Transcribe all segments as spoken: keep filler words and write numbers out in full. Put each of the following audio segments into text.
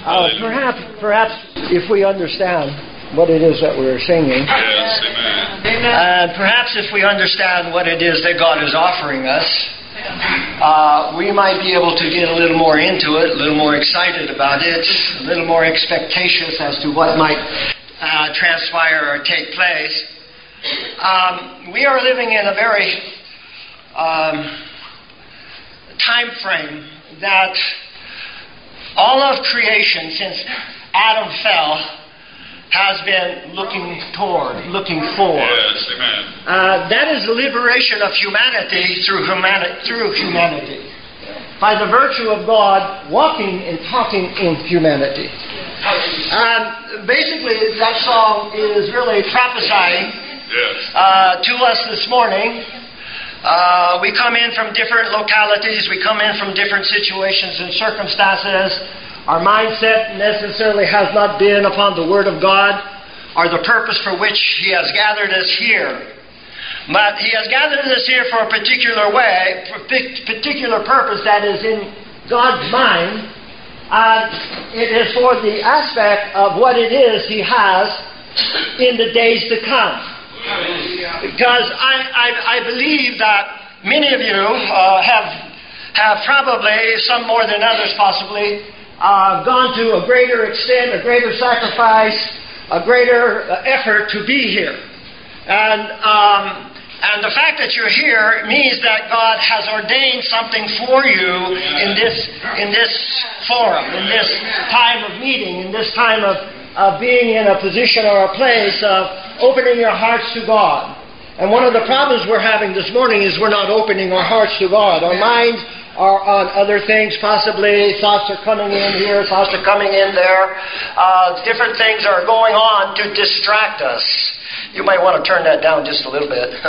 Uh, perhaps, perhaps if we understand what it is that we're singing, Yes, amen. and perhaps if we understand what it is that God is offering us, uh, we might be able to get a little more into it, a little more excited about it, a little more expectatious as to what might uh, transpire or take place. Um, we are living in a very um, time frame that all of creation since Adam fell has been looking toward, looking for. Yes, amen. Uh, that is the liberation of humanity through humanity, through humanity, by the virtue of God walking and talking in humanity. And basically, that song is really prophesying Yes. uh, to us this morning. Uh, we come in from different localities. We come in from different situations and circumstances. Our mindset necessarily has not been upon the Word of God or the purpose for which He has gathered us here. But He has gathered us here for a particular way, for a particular purpose that is in God's mind. And it is for the aspect of what it is He has in the days to come. Because I, I, I believe that many of you uh, have, have probably, some more than others possibly, Uh, gone to a greater extent, a greater sacrifice, a greater uh, effort to be here. And um, and the fact that you're here means that God has ordained something for you in this in this forum, in this time of meeting, in this time of, of being in a position or a place of opening your hearts to God. And one of the problems we're having this morning is we're not opening our hearts to God. Our minds are on other things, possibly. Thoughts are coming in here, thoughts are coming in there. Uh, different things are going on to distract us. You might want to turn that down just a little bit.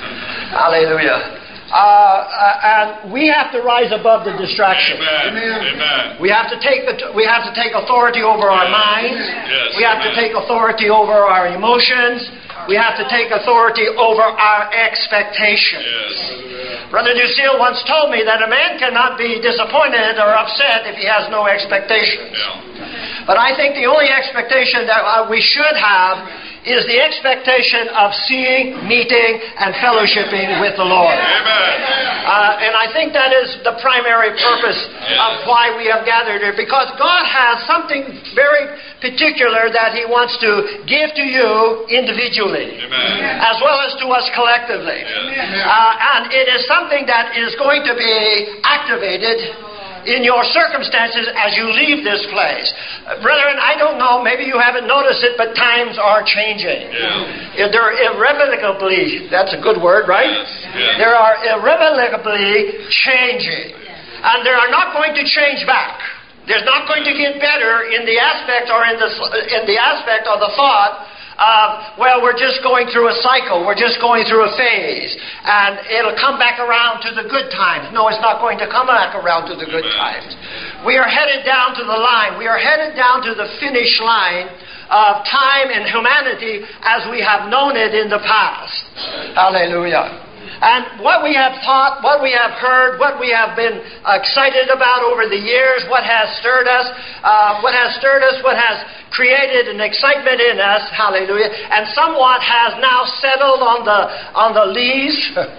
Hallelujah. Uh, and we have to rise above the distraction. Amen. Amen. We have to take the, we have to take authority over our minds. Yes, we have amen. to take authority over our emotions. We have to take authority over our expectations. Yes. Brother Lucille once told me that a man cannot be disappointed or upset if he has no expectations. Yeah. But I think the only expectation that uh, we should have is the expectation of seeing, meeting, and fellowshipping with the Lord. Amen. Uh, and I think that is the primary purpose of why we have gathered here, because God has something very particular that He wants to give to you individually, Amen. as well as to us collectively. Yes. Uh, and it is something that is going to be activated in your circumstances as you leave this place. Uh, brethren, I don't know, maybe you haven't noticed it, but times are changing. Yeah. They're irrevocably, that's a good word, right? Yes. Yes. They are irrevocably changing. And they are not going to change back. There's not going to get better in the aspect or in the, in the aspect of the thought of, well, we're just going through a cycle. We're just going through a phase. And it'll come back around to the good times. No, it's not going to come back around to the good times. We are headed down to the line. We are headed down to the finish line of time and humanity as we have known it in the past. Hallelujah. And what we have taught, what we have heard, what we have been excited about over the years, what has stirred us, uh, what has stirred us, what has created an excitement in us, hallelujah, and somewhat has now settled on the on the lees,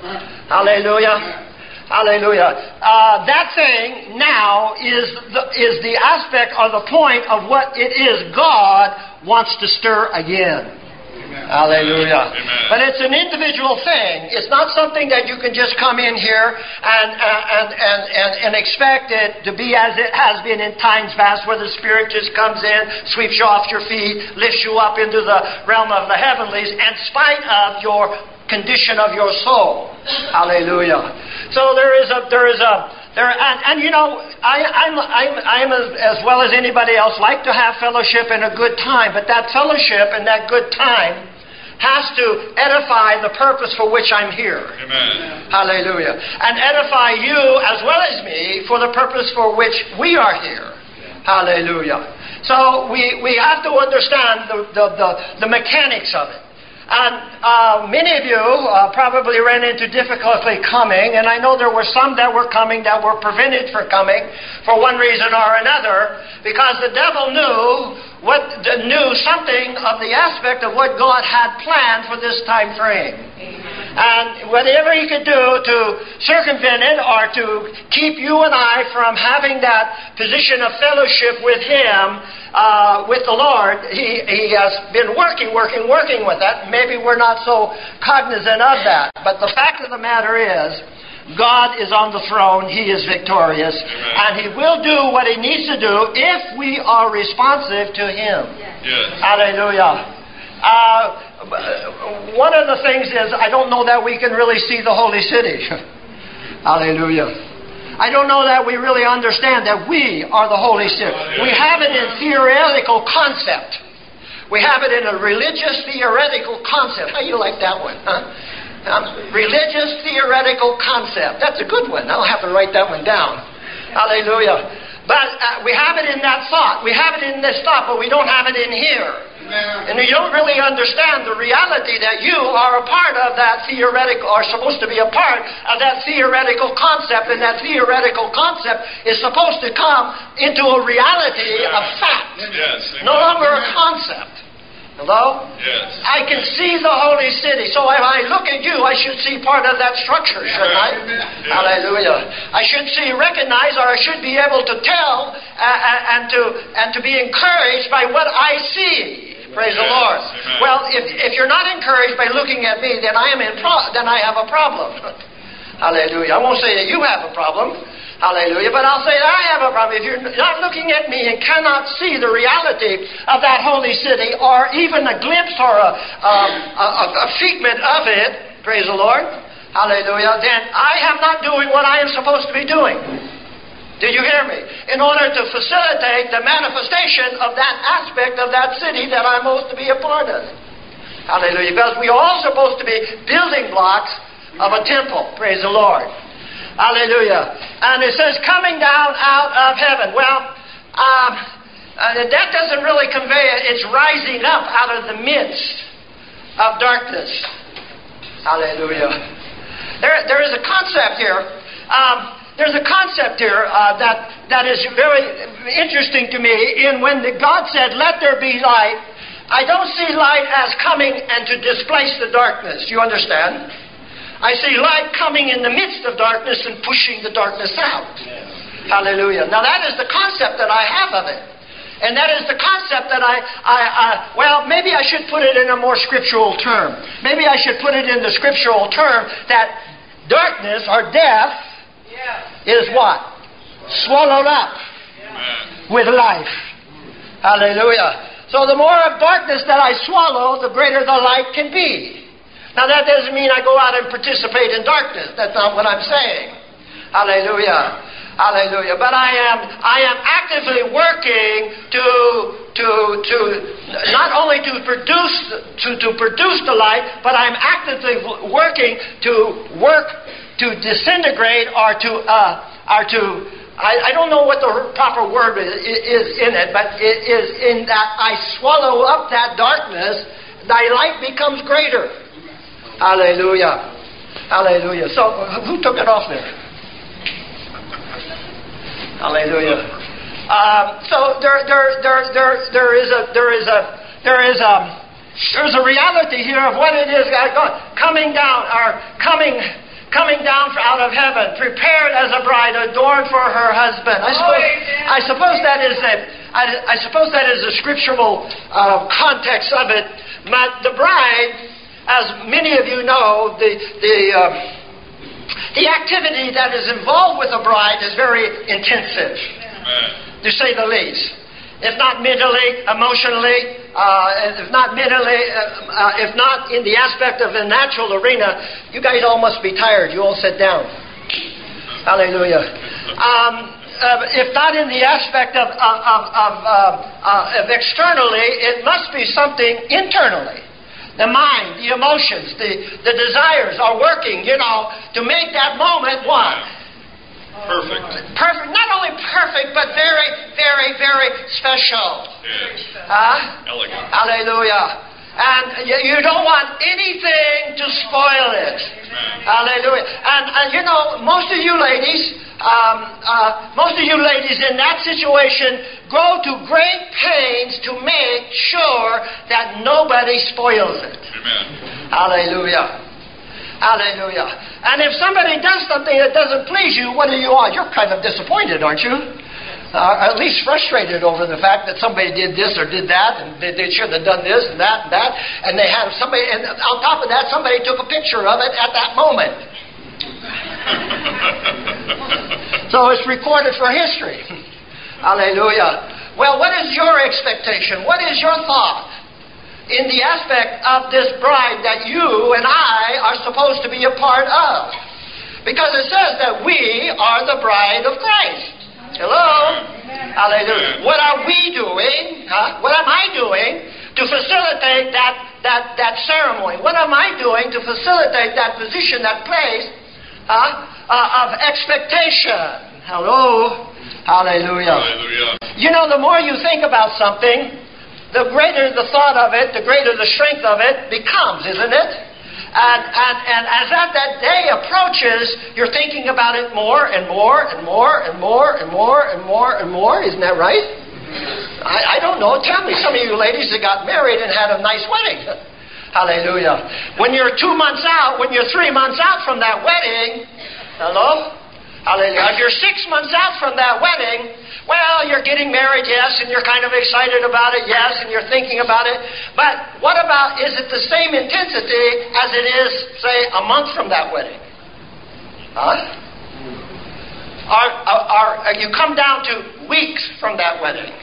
hallelujah, hallelujah. Uh, that thing now is the, is the aspect or the point of what it is God wants to stir again. Hallelujah. Amen. But it's an individual thing. It's not something that you can just come in here and, uh, and, and, and, and expect it to be as it has been in times past, where the Spirit just comes in, sweeps you off your feet, lifts you up into the realm of the heavenlies, in spite of your condition of your soul. Hallelujah. So there is a, there is a, There, and, and you know, I, I'm, I'm, I'm as, as well as anybody else like to have fellowship and a good time, but that fellowship and that good time has to edify the purpose for which I'm here. Amen. Hallelujah. And edify you as well as me for the purpose for which we are here. Hallelujah. So we, we have to understand the, the, the, the mechanics of it. And uh, many of you uh, probably ran into difficulty coming, and I know there were some that were coming that were prevented from coming for one reason or another, because the devil knew what knew something of the aspect of what God had planned for this time frame. And whatever he could do to circumvent it or to keep you and I from having that position of fellowship with him, uh, with the Lord, he, he has been working, working, working with that. Maybe we're not so cognizant of that. But the fact of the matter is, God is on the throne. He is victorious. Amen. And he will do what he needs to do if we are responsive to him. Yes. Hallelujah. Uh, one of the things is, I don't know that we can really see the holy city. Hallelujah. I don't know that we really understand that we are the holy city. We have it in theoretical concept. We have it in a religious theoretical concept. How you like that one, huh? Um, religious theoretical concept. That's a good one. I'll have to write that one down. Hallelujah. But uh, we have it in that thought. We have it in this thought, but we don't have it in here. And you don't really understand the reality that you are a part of that theoretical, or supposed to be a part of that theoretical concept, and that theoretical concept is supposed to come into a reality of fact. Yes. No longer a concept. Hello? Yes. I can see the holy city. So if I look at you, I should see part of that structure, shouldn't I? Yes. Hallelujah. I should see, recognize, or I should be able to tell uh, and to and to be encouraged by what I see. Praise Yes. the Lord. Amen. Well, if if you're not encouraged by looking at me, then I am in pro- then I have a problem. Hallelujah. I won't say that you have a problem. Hallelujah. But I'll say that I have a problem. If you're not looking at me and cannot see the reality of that holy city, or even a glimpse or a, um, a, a figment of it, praise the Lord, hallelujah, then I am not doing what I am supposed to be doing. Did you hear me? In order to facilitate the manifestation of that aspect of that city that I'm supposed to be a part of. Hallelujah. Because we are all supposed to be building blocks of a temple. Praise the Lord. Hallelujah. And it says, coming down out of heaven. Well, um, uh, that doesn't really convey it. It's rising up out of the midst of darkness. Hallelujah. There, there is a concept here. Um, there's a concept here uh, that, that is very interesting to me. In when the God said, let there be light, I don't see light as coming and to displace the darkness. Do you understand? I see light coming in the midst of darkness and pushing the darkness out. Yes. Hallelujah. Now that is the concept that I have of it. And that is the concept that I, I, I, well, maybe I should put it in a more scriptural term. Maybe I should put it in the scriptural term that darkness or death yes. is what? Swallowed up yes. with life. Hallelujah. So the more of darkness that I swallow, the greater the light can be. Now that doesn't mean I go out and participate in darkness. That's not what I'm saying. Hallelujah. Hallelujah. But I am I am actively working to to to not only to produce to, to produce the light, but I'm actively working to work to disintegrate or to uh or to I, I don't know what the proper word is, is in it, but it is in that I swallow up that darkness, thy light becomes greater. Hallelujah. Hallelujah. So, who took it off there? Hallelujah. Um, so there, there, there, there, there is a, there is a, there is a, there's a reality here of what it is coming down, or coming, coming down out of heaven, prepared as a bride, adorned for her husband. I suppose, I suppose that is a, I, I suppose that is a scriptural uh, context of it. But the bride, as many of you know, the the uh, the activity that is involved with a bride is very intensive, Amen. To say the least. If not mentally, emotionally, uh, if not mentally, uh, uh, if not in the aspect of the natural arena, you guys all must be tired. You all sit down. Hallelujah. Um, uh, if not in the aspect of of, of, of, uh, uh, of externally, it must be something internally. The mind, the emotions, the, the desires are working, you know, to make that moment what? Perfect. Perfect. Not only perfect, but very, very, very special. Yes. Huh? Elegant. Hallelujah. And you, you don't want anything to spoil it. Hallelujah. And, and you know, most of you ladies, um, uh, most of you ladies in that situation go to great pains to make sure that nobody spoils it. Amen. Hallelujah. Hallelujah. And if somebody does something that doesn't please you, what do you are? You're kind of disappointed, aren't you? Uh, at least frustrated over the fact that somebody did this or did that, and they, they should have done this and that and that, and they have somebody, and on top of that, somebody took a picture of it at that moment. So it's recorded for history. Hallelujah. Well, what is your expectation? What is your thought in the aspect of this bride that you and I are supposed to be a part of? Because it says that we are the bride of Christ. Hello? Amen. Hallelujah. What are we doing? Huh? What am I doing to facilitate that, that, that ceremony? What am I doing to facilitate that position, that place huh? uh, of expectation? Hello? Hallelujah. Hallelujah. You know, the more you think about something, the greater the thought of it, the greater the strength of it becomes, isn't it? And, and, and as that, that day approaches, you're thinking about it more and more and more and more and more and more and more. Isn't that right? I, I don't know. Tell me. Some of you ladies that got married and had a nice wedding. Hallelujah. When you're two months out, when you're three months out from that wedding, hello? Hallelujah. If you're six months out from that wedding, well, you're getting married, yes, and you're kind of excited about it, yes, and you're thinking about it. But what about, is it the same intensity as it is, say, a month from that wedding? Huh? Are, are, are you come down to weeks from that wedding?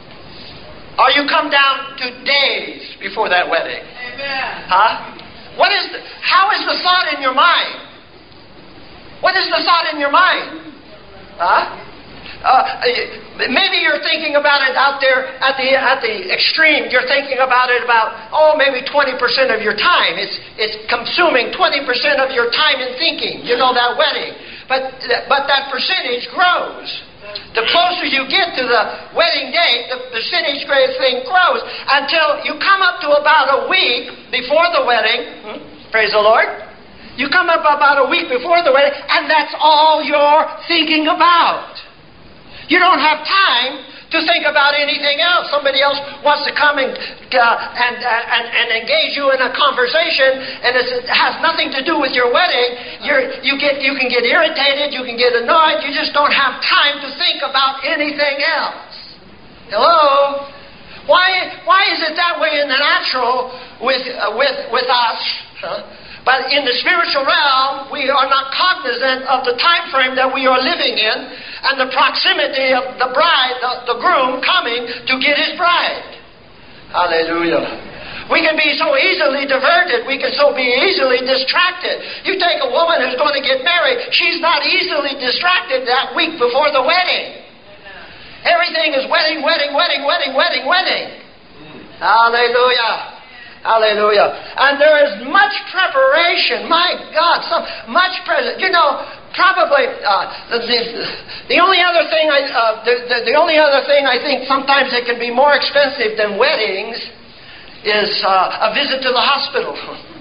Or you come down to days before that wedding? Amen. Huh? What is the, how is the thought in your mind? What is the thought in your mind? Huh? Uh, maybe you're thinking about it out there at the at the extreme. You're thinking about it about, oh, maybe twenty percent of your time. It's it's consuming twenty percent of your time in thinking, you know, that wedding. But, but that percentage grows. The closer you get to the wedding date, the percentage thing grows until you come up to about a week before the wedding. Hmm? Praise the Lord. You come up about a week before the wedding, and that's all you're thinking about. You don't have time to think about anything else. Somebody else wants to come and uh, and, uh, and and engage you in a conversation, and it's, it has nothing to do with your wedding. You're, you get you can get irritated, you can get annoyed. You just don't have time to think about anything else. Hello? Why why is it that way in the natural with uh, with with us? Huh? But in the spiritual realm, we are not cognizant of the time frame that we are living in and the proximity of the bride, the, the groom coming to get his bride. Hallelujah. We can be so easily diverted. We can so be easily distracted. You take a woman who's going to get married, she's not easily distracted that week before the wedding. Everything is wedding, wedding, wedding, wedding, wedding, wedding. Hallelujah. Hallelujah. And there is much preparation. My God, so much present. You know, probably uh, the, the the only other thing I uh, the, the the only other thing I think sometimes it can be more expensive than weddings is uh, a visit to the hospital.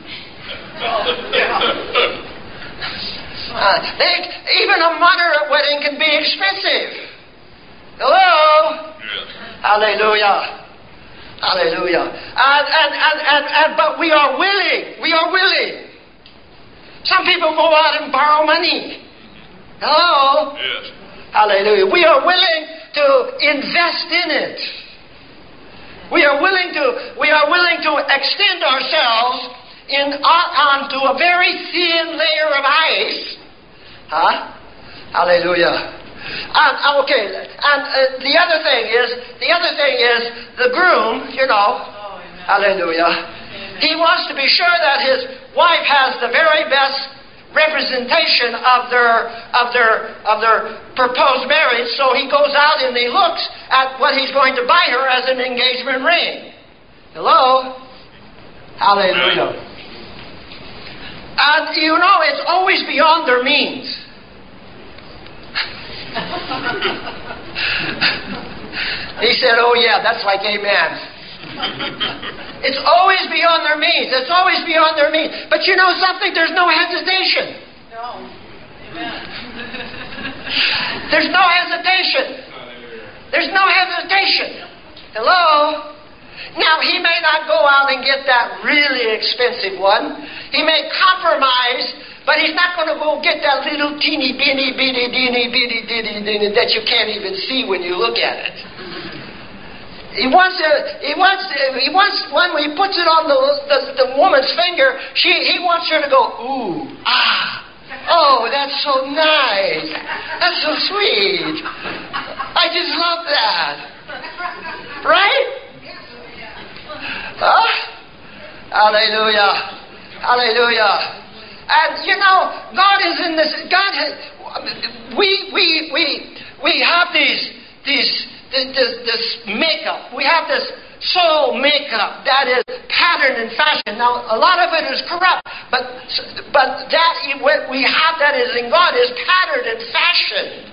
uh, they, even a moderate wedding can be expensive. Hello. Yes. Hallelujah. Hallelujah. And, and, and, and, and, but we are willing. We are willing. Some people go out and borrow money. Hello? Yes. Hallelujah. We are willing to invest in it. We are willing to, we are willing to extend ourselves in, on, onto a very thin layer of ice. Huh? Hallelujah. And, okay, and uh, the other thing is, the other thing is, the groom, you know, Oh, amen. hallelujah, Amen. he wants to be sure that his wife has the very best representation of their of their of their proposed marriage, so he goes out and he looks at what he's going to buy her as an engagement ring. Hello? Hallelujah. And you know, it's always beyond their means. He said, oh yeah, that's like amen. It's always beyond their means. It's always beyond their means. But you know something? There's no hesitation. No. Amen. There's no hesitation. There's no hesitation. Hello? Now, he may not go out and get that really expensive one. He may compromise, but he's not going to go get that little teeny, bitty, bitty, bitty, bitty, bitty, bitty that you can't even see when you look at it. He wants to, he wants to, he wants when he puts it on the, the, the woman's finger, she he wants her to go, ooh, ah, oh, that's so nice. That's so sweet. I just love that. Right? Huh? Hallelujah. Hallelujah. And you know, God is in this. God has. We we we we have these these this, this makeup. We have this soul makeup that is patterned in fashion. Now, a lot of it is corrupt, but but that what we have that is in God is patterned and fashioned.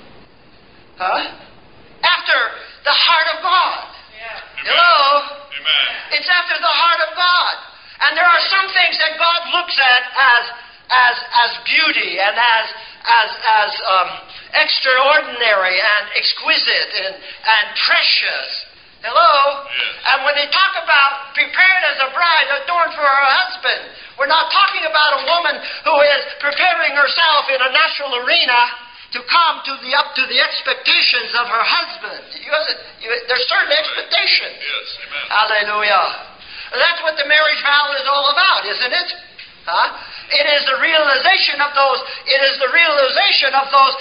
Huh? After the heart of God. Amen. Hello? Amen. It's after the heart of God. And there are some things that God looks at as as as beauty and as as as um, extraordinary and exquisite and, and precious. Hello? Yes. And when they talk about prepared as a bride adorned for her husband, we're not talking about a woman who is preparing herself in a natural arena to come to the up to the expectations of her husband. You, you, there's certain expectations. Yes, amen. Hallelujah. That's what the marriage vow is all about, isn't it? Huh? It is the realization of those. It is the realization of those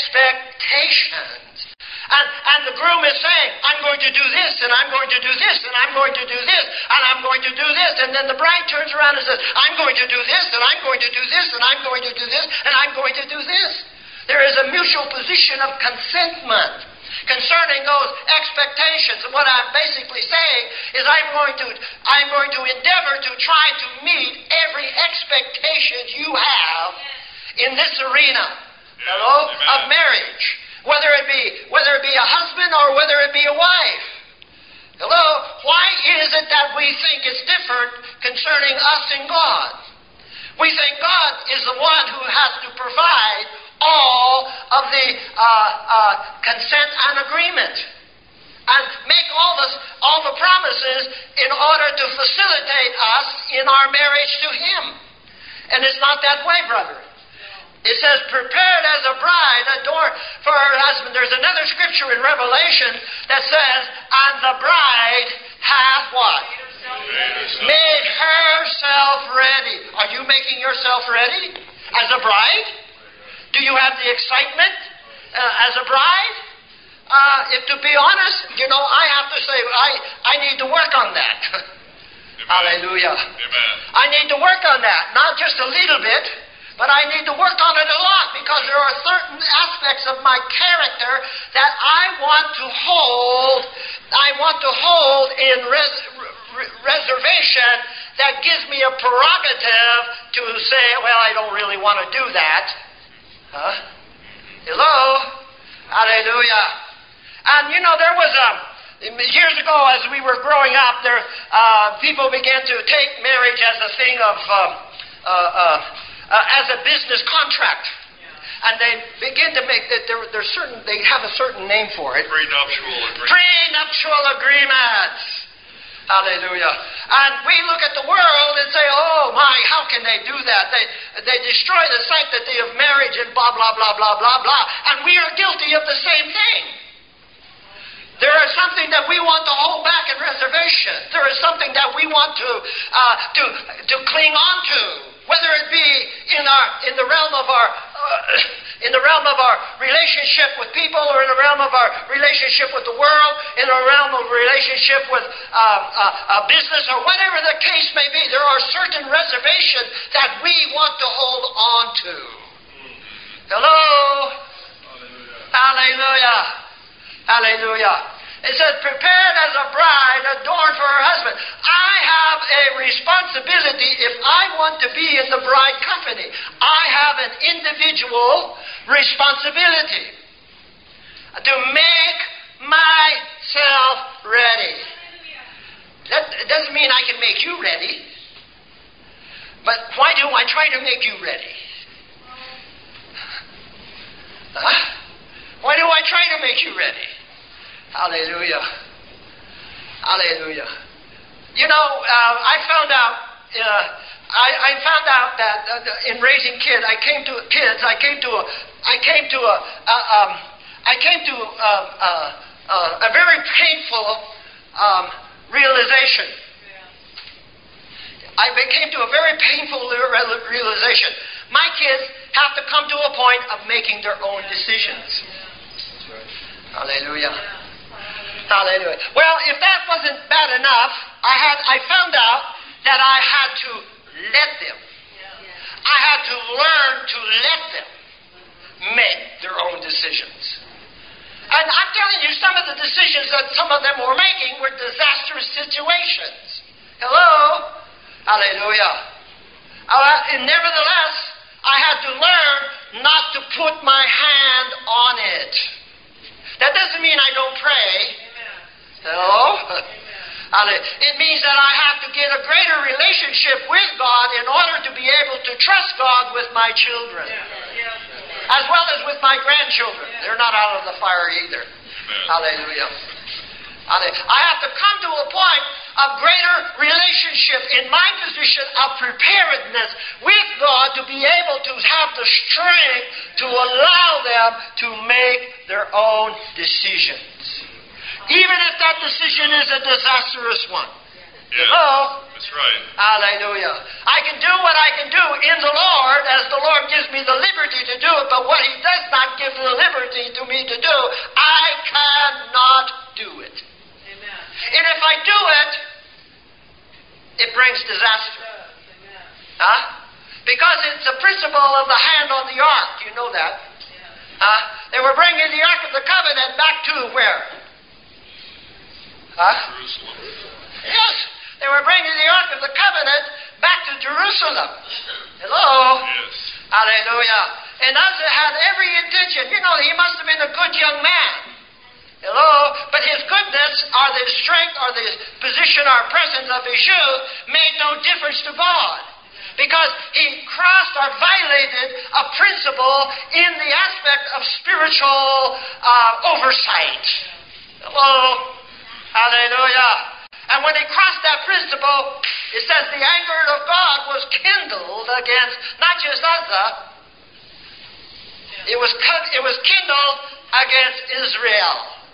expectations. And, and the groom is saying, I'm going to do this, and I'm going to do this, and I'm going to do this, and I'm going to do this. And then the bride turns around and says, I'm going to do this, and I'm going to do this, and I'm going to do this, and I'm going to do this. There is a mutual position of consentment concerning those expectations. And what I'm basically saying is I'm going to I'm going to endeavor to try to meet every expectation you have in this arena, Yeah, hello, amen. of marriage. Whether it be whether it be a husband or whether it be a wife. Hello? Why is it that we think it's different concerning us and God? We think God is the one who has to provide all of the uh, uh, consent and agreement, and make all the all the promises in order to facilitate us in our marriage to Him. And it's not that way, brother. It says, prepared as a bride adorned for her husband. There's another scripture in Revelation that says, and the bride hath what? Made herself ready. Are you making yourself ready as a bride? Do you have the excitement uh, as a bride? Uh, if to be honest, you know, I have to say, I, I need to work on that. Hallelujah. Amen. I need to work on that. Not just a little bit, but I need to work on it a lot, because there are certain aspects of my character that I want to hold, I want to hold in res, re, reservation that gives me a prerogative to say, well, I don't really want to do that. Huh? Hello? Hallelujah. And you know, there was a, years ago as we were growing up, there uh, people began to take marriage as a thing of, uh, uh, uh, uh, as a business contract. And they begin to make that there, there's certain, they have a certain name for it. Prenuptial agreement. Prenuptial agreements. Hallelujah. And we look at the world and say, oh my, how can they do that? They they destroy the sanctity of marriage and blah, blah, blah, blah, blah, blah. And we are guilty of the same thing. There is something that we want to hold back in reservation. There is something that we want to uh, to to cling on to, whether it be in our in the realm of our uh, in the realm of our relationship with people, or in the realm of our relationship with the world, in the realm of relationship with uh, uh, a business, or whatever the case may be. There are certain reservations that we want to hold on to. Hello? Hallelujah. Hallelujah. Hallelujah. It says, prepared as a bride adorned for her husband. I have a responsibility if I want to be in the bride company. I have an individual responsibility to make myself ready. Let, mean I can make you ready. But why do I try to make you ready? Huh? Why do I try to make you ready? Hallelujah. Hallelujah. You know, uh, I found out. Uh, I, I found out that uh, in raising kids, I came to kids. I came to a. I came to a. Uh, um, I came to uh, uh, uh, a very painful um, realization. I came to a very painful realization. My kids have to come to a point of making their own decisions. Hallelujah. Hallelujah. Well, if that wasn't bad enough, I had I found out that I had to let them. I had to learn to let them make their own decisions. And I'm telling you, some of the decisions that some of them were making were disastrous situations. Hello? Hallelujah. Uh, and nevertheless, I had to learn not to put my hand on it. That doesn't mean I don't pray. Hello? It means that I have to get a greater relationship with God in order to be able to trust God with my children. As well as with my grandchildren. They're not out of the fire either. Hallelujah. I have to come to a point of greater relationship in my position of preparedness with God to be able to have the strength to allow them to make their own decisions. Even if that decision is a disastrous one. Yeah, Hello? that's right. Hallelujah. I can do what I can do in the Lord as the Lord gives me the liberty to do it, but what He does not give the liberty to me to do, I cannot do it. Amen. And if I do it, it brings disaster. Amen. Huh? Because it's the principle of the hand on the ark. You know that. Yeah. Huh? They were bringing the Ark of the Covenant back to where? Huh? Jerusalem. Yes. They were bringing the Ark of the Covenant back to Jerusalem. Hello? Yes. Hallelujah. And Uzzah had every intention. You know, he must have been a good young man. Hello? But his goodness, or the strength, or the position, or presence of his youth made no difference to God. Because he crossed or violated a principle in the aspect of spiritual uh, oversight. Hello? Hallelujah. And when he crossed that principle, it says the anger of God was kindled against not just Uzzah, it was it was kindled against Israel.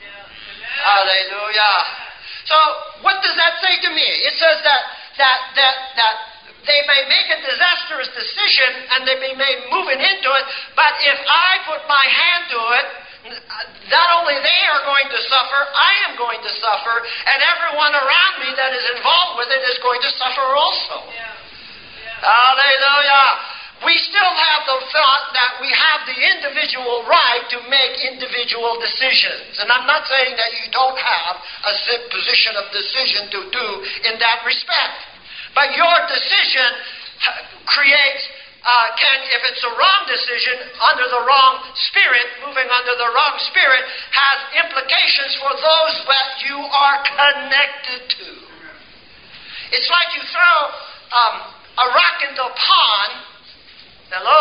Hallelujah. So what does that say to me? It says that that that that they may make a disastrous decision and they may be moving into it, but if I put my hand to it, not only they are going to suffer, I am going to suffer, and everyone around me that is involved with it is going to suffer also. Yeah. Yeah. Hallelujah. We still have the thought that we have the individual right to make individual decisions. And I'm not saying that you don't have a position of decision to do in that respect. But your decision creates Uh, can, if it's a wrong decision, under the wrong spirit, moving under the wrong spirit, has implications for those that you are connected to. It's like you throw um, a rock into a pond. Hello?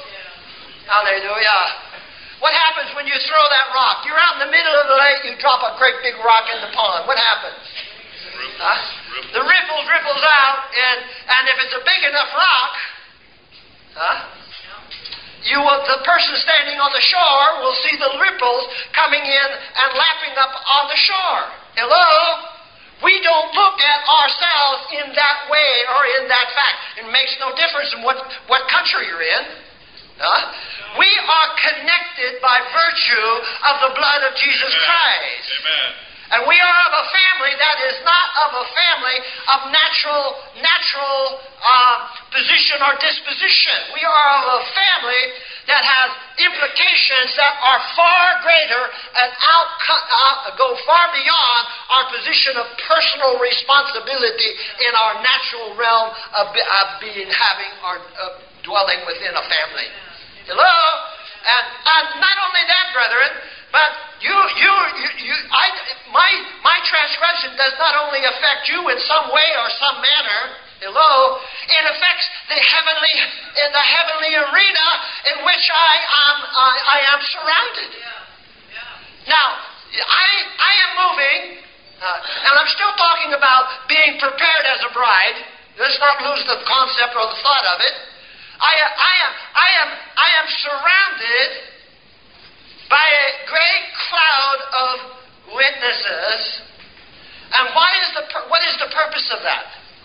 Hallelujah. What happens when you throw that rock? You're out in the middle of the lake, you drop a great big rock in the pond. What happens? Huh? The ripples ripples out, and, and if it's a big enough rock, Huh? You will, the person standing on the shore will see the ripples coming in and lapping up on the shore. Hello? We don't look at ourselves in that way or in that fact. It makes no difference in what, what country you're in. Huh? We are connected by virtue of the blood of Jesus Amen. Christ. Amen. And we are of a family that is not of a family of natural natural uh, position or disposition. We are of a family that has implications that are far greater and out, uh, go far beyond our position of personal responsibility in our natural realm of, of being, having, or uh, dwelling within a family. Hello? And, and not only that, brethren, But you, you, you, you I, my, my transgression does not only affect you in some way or some manner. Hello, it affects the heavenly, in the heavenly arena in which I am, I, I am surrounded. Yeah. Yeah. Now, I, I am moving, uh, and I'm still talking about being prepared as a bride. Let's not lose the concept or the thought of it. I, I am, I am, I am surrounded by a great cloud of witnesses. And why is the what is the purpose of that?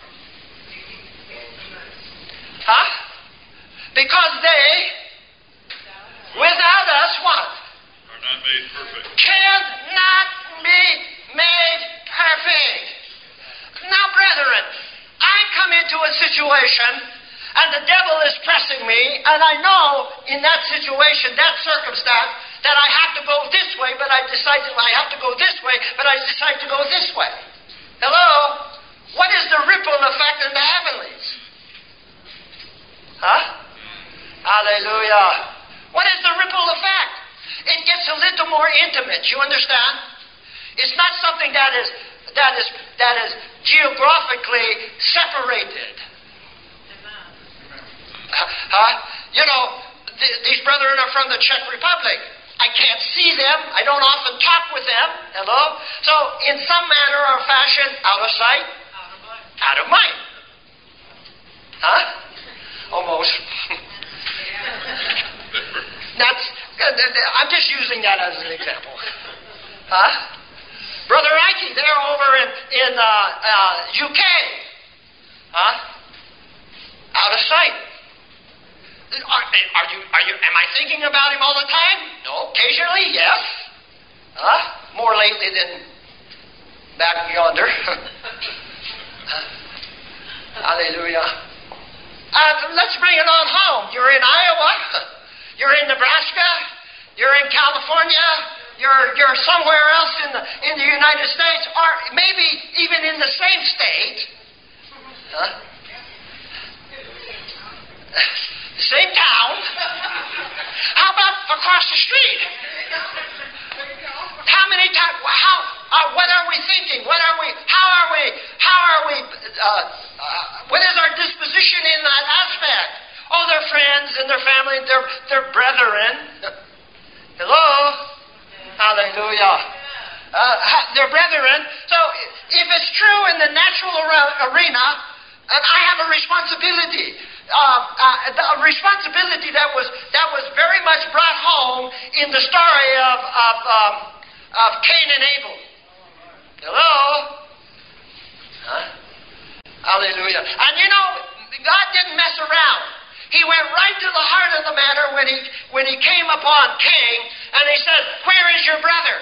Huh? Because they, without us, what? Are not made perfect. Cannot be made perfect. Now, brethren, I come into a situation and the devil is pressing me, and I know in that situation, that circumstance, that I have to go this way, but I decide to, I have to go this way, but I decide to go this way. Hello? What is the ripple effect in the heavenlies? Huh? Hallelujah. What is the ripple effect? It gets a little more intimate, you understand? It's not something that is that is that is geographically separated. Huh? You know, th- these brethren are from the Czech Republic. I can't see them. I don't often talk with them. Hello? So, in some manner or fashion, out of sight, Out of mind. out of mind. Huh? Almost. That's. I'm just using that as an example. Huh? Brother Ike, they're over in in uh, uh, U K. Huh? Out of sight. Are, are you? Are you? Am I thinking about him all the time? No. Occasionally, yes. Huh? More lately than back yonder. Hallelujah. Uh, let's bring it on home. You're in Iowa. You're in Nebraska. You're in California. You're you're somewhere else in the in the United States, or maybe even in the same state. Huh? Same town. How about across the street? How many times? How? Uh, what are we thinking? What are we? How are we? How are we? Uh, uh, what is our disposition in that aspect? Oh, they're friends and their family. They're they're brethren. Hello. Hallelujah. Uh, they're brethren. So if it's true in the natural arena, and I have a responsibility. Uh, uh, a responsibility that was that was very much brought home in the story of of, um, of Cain and Abel. Hello, huh? Hallelujah! And you know, God didn't mess around. He went right to the heart of the matter when he when he came upon Cain, and he said, "Where is your brother?"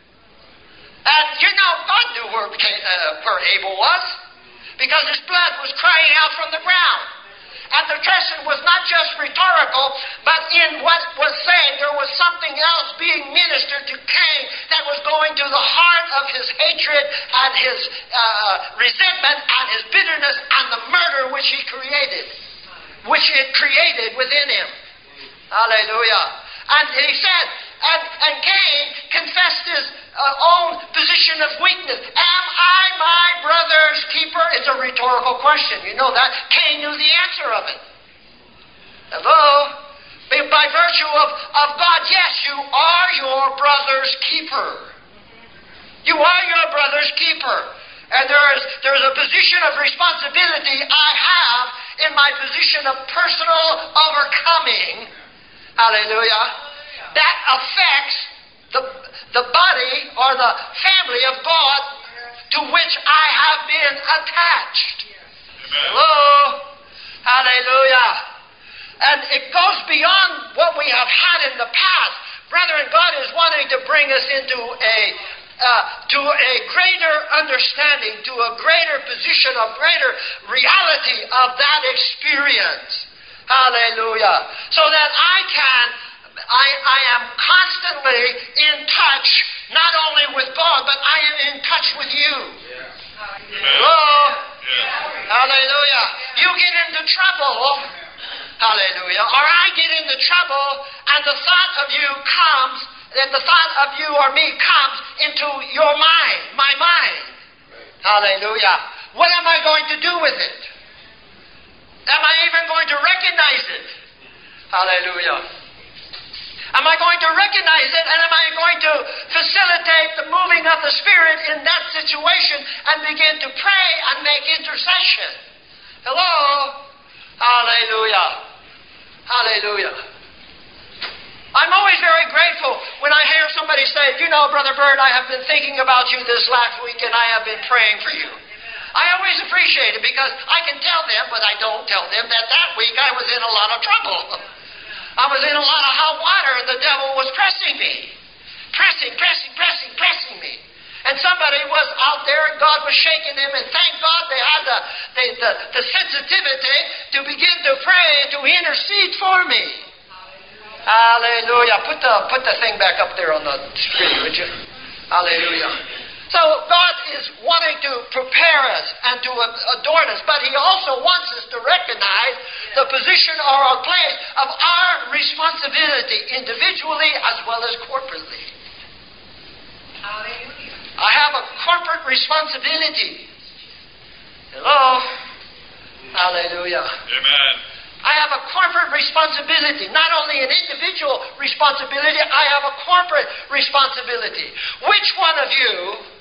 And you know, God knew where Cain, uh, where Abel was, because his blood was crying out from the ground. And the question was not just rhetorical, but in what was said, there was something else being ministered to Cain that was going to the heart of his hatred and his uh, resentment and his bitterness and the murder which he created, which it created within him. Hallelujah. And he said, and, and Cain confessed his uh, own position of weakness. Am I my brother's keeper? It's a rhetorical question. You know that. Cain knew the answer of it. Hello? By virtue of, of God, yes, you are your brother's keeper. You are your brother's keeper. And there is there is a position of responsibility I have in my position of personal overcoming. Hallelujah. That affects the, the body or the family of God to which I have been attached. Amen. Hello? Hallelujah. And it goes beyond what we have had in the past. Brethren, God is wanting to bring us into a uh, to a greater understanding, to a greater position, a greater reality of that experience. Hallelujah. So that I can I, I am constantly in touch, not only with God, but I am in touch with you. Amen. Hello? Yes. Hallelujah. You get into trouble, hallelujah, or I get into trouble, and the thought of you comes, and the thought of you or me comes into your mind, my mind. Hallelujah. What am I going to do with it? Am I even going to recognize it? Hallelujah. Am I going to recognize it, and am I going to facilitate the moving of the Spirit in that situation and begin to pray and make intercession? Hello? Hallelujah. Hallelujah. I'm always very grateful when I hear somebody say, you know, Brother Bird, I have been thinking about you this last week and I have been praying for you. I always appreciate it because I can tell them, but I don't tell them, that that week I was in a lot of trouble. I was in a lot of hot water and the devil was pressing me. Pressing, pressing, pressing, pressing me. And somebody was out there and God was shaking them, and thank God they had the, the, the, the sensitivity to begin to pray and to intercede for me. Hallelujah. Put the, put the thing back up there on the screen, would you? Hallelujah. So God is wanting to prepare us and to adorn us, but He also wants us to recognize the position or our place of our responsibility individually as well as corporately. Hallelujah. I have a corporate responsibility. Hello? Hallelujah. Amen. I have a corporate responsibility, not only an individual responsibility, I have a corporate responsibility. Which one of you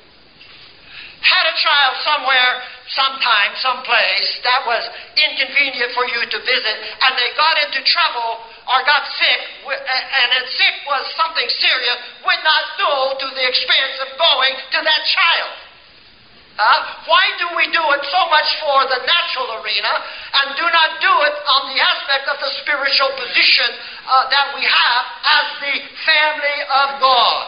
had a child somewhere, sometime, someplace that was inconvenient for you to visit, and they got into trouble or got sick, and that sick was something serious, would not go to the expense of going to that child? Uh, why do we do it so much for the natural arena and do not do it on the aspect of the spiritual position uh, that we have as the family of God?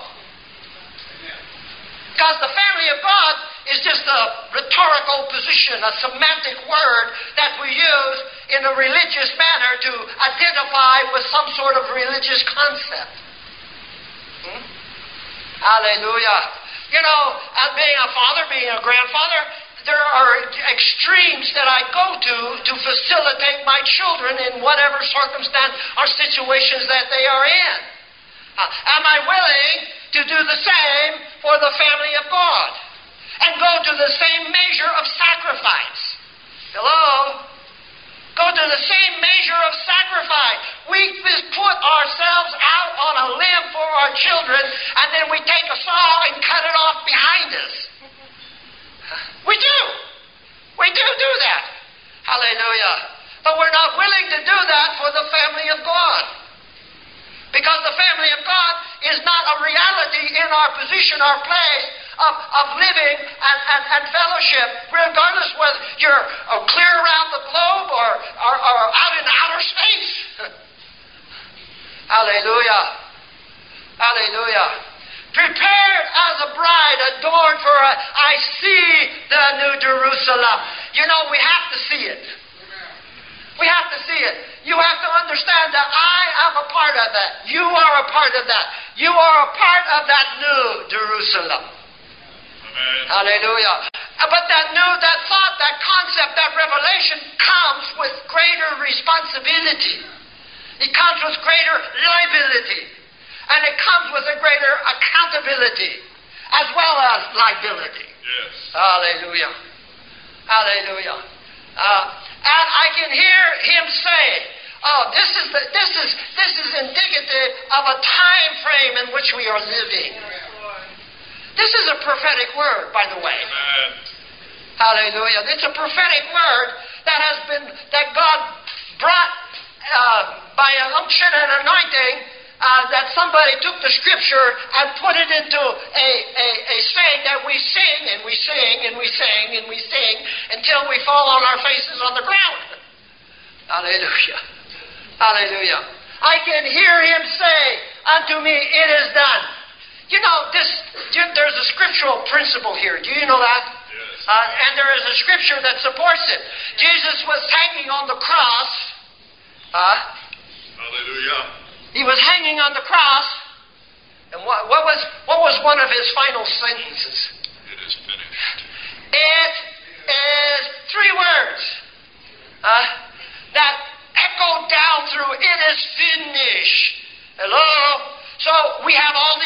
Because the family of God is just a rhetorical position, a semantic word that we use in a religious manner to identify with some sort of religious concept. Hmm? Hallelujah. You know, as being a father, being a grandfather, there are extremes that I go to to facilitate my children in whatever circumstance or situations that they are in. Uh, am I willing to do the same for the family of God and go to the same measure of sacrifice? Hello? Go to the same measure of sacrifice. We put ourselves out on a limb for our children, and then we take a saw and cut it off behind us. We do. We do do that. Hallelujah. But we're not willing to do that for the family of God. Because the family of God is not a reality in our position, our place of, of living and, and, and fellowship, regardless whether you're uh, clear around the globe or, or, or out in outer space. Hallelujah. Hallelujah. Prepared as a bride adorned for a, I see the new Jerusalem. You know, we have to see it. We have to see it. You have to understand that I am a part of that. You are a part of that. You are a part of that new Jerusalem. Amen. Hallelujah. But that new, that thought, that concept, that revelation comes with greater responsibility. It comes with greater liability. And it comes with a greater accountability as well as liability. Yes. Hallelujah. Hallelujah. Uh, and I can hear him say, "Oh, this is the, this is this is indicative of a time frame in which we are living." This is a prophetic word, by the way. Amen. Hallelujah. It's a prophetic word that has been that God brought uh, by an unction and anointing. Uh, that somebody took the Scripture and put it into a, a, a saying that we sing and we sing and we sing and we sing until we fall on our faces on the ground. Hallelujah. Hallelujah. I can hear him say unto me, "It is done." You know, this. There's a scriptural principle here. Do you know that? Yes. Uh, and there is a scripture that supports it. Jesus was hanging on the cross. Huh? Hallelujah. He was hanging on the cross, and what, what was what was one of his final sentences? It is finished. It is three words uh, that echoed down through, "It is finished." Hello? So we have all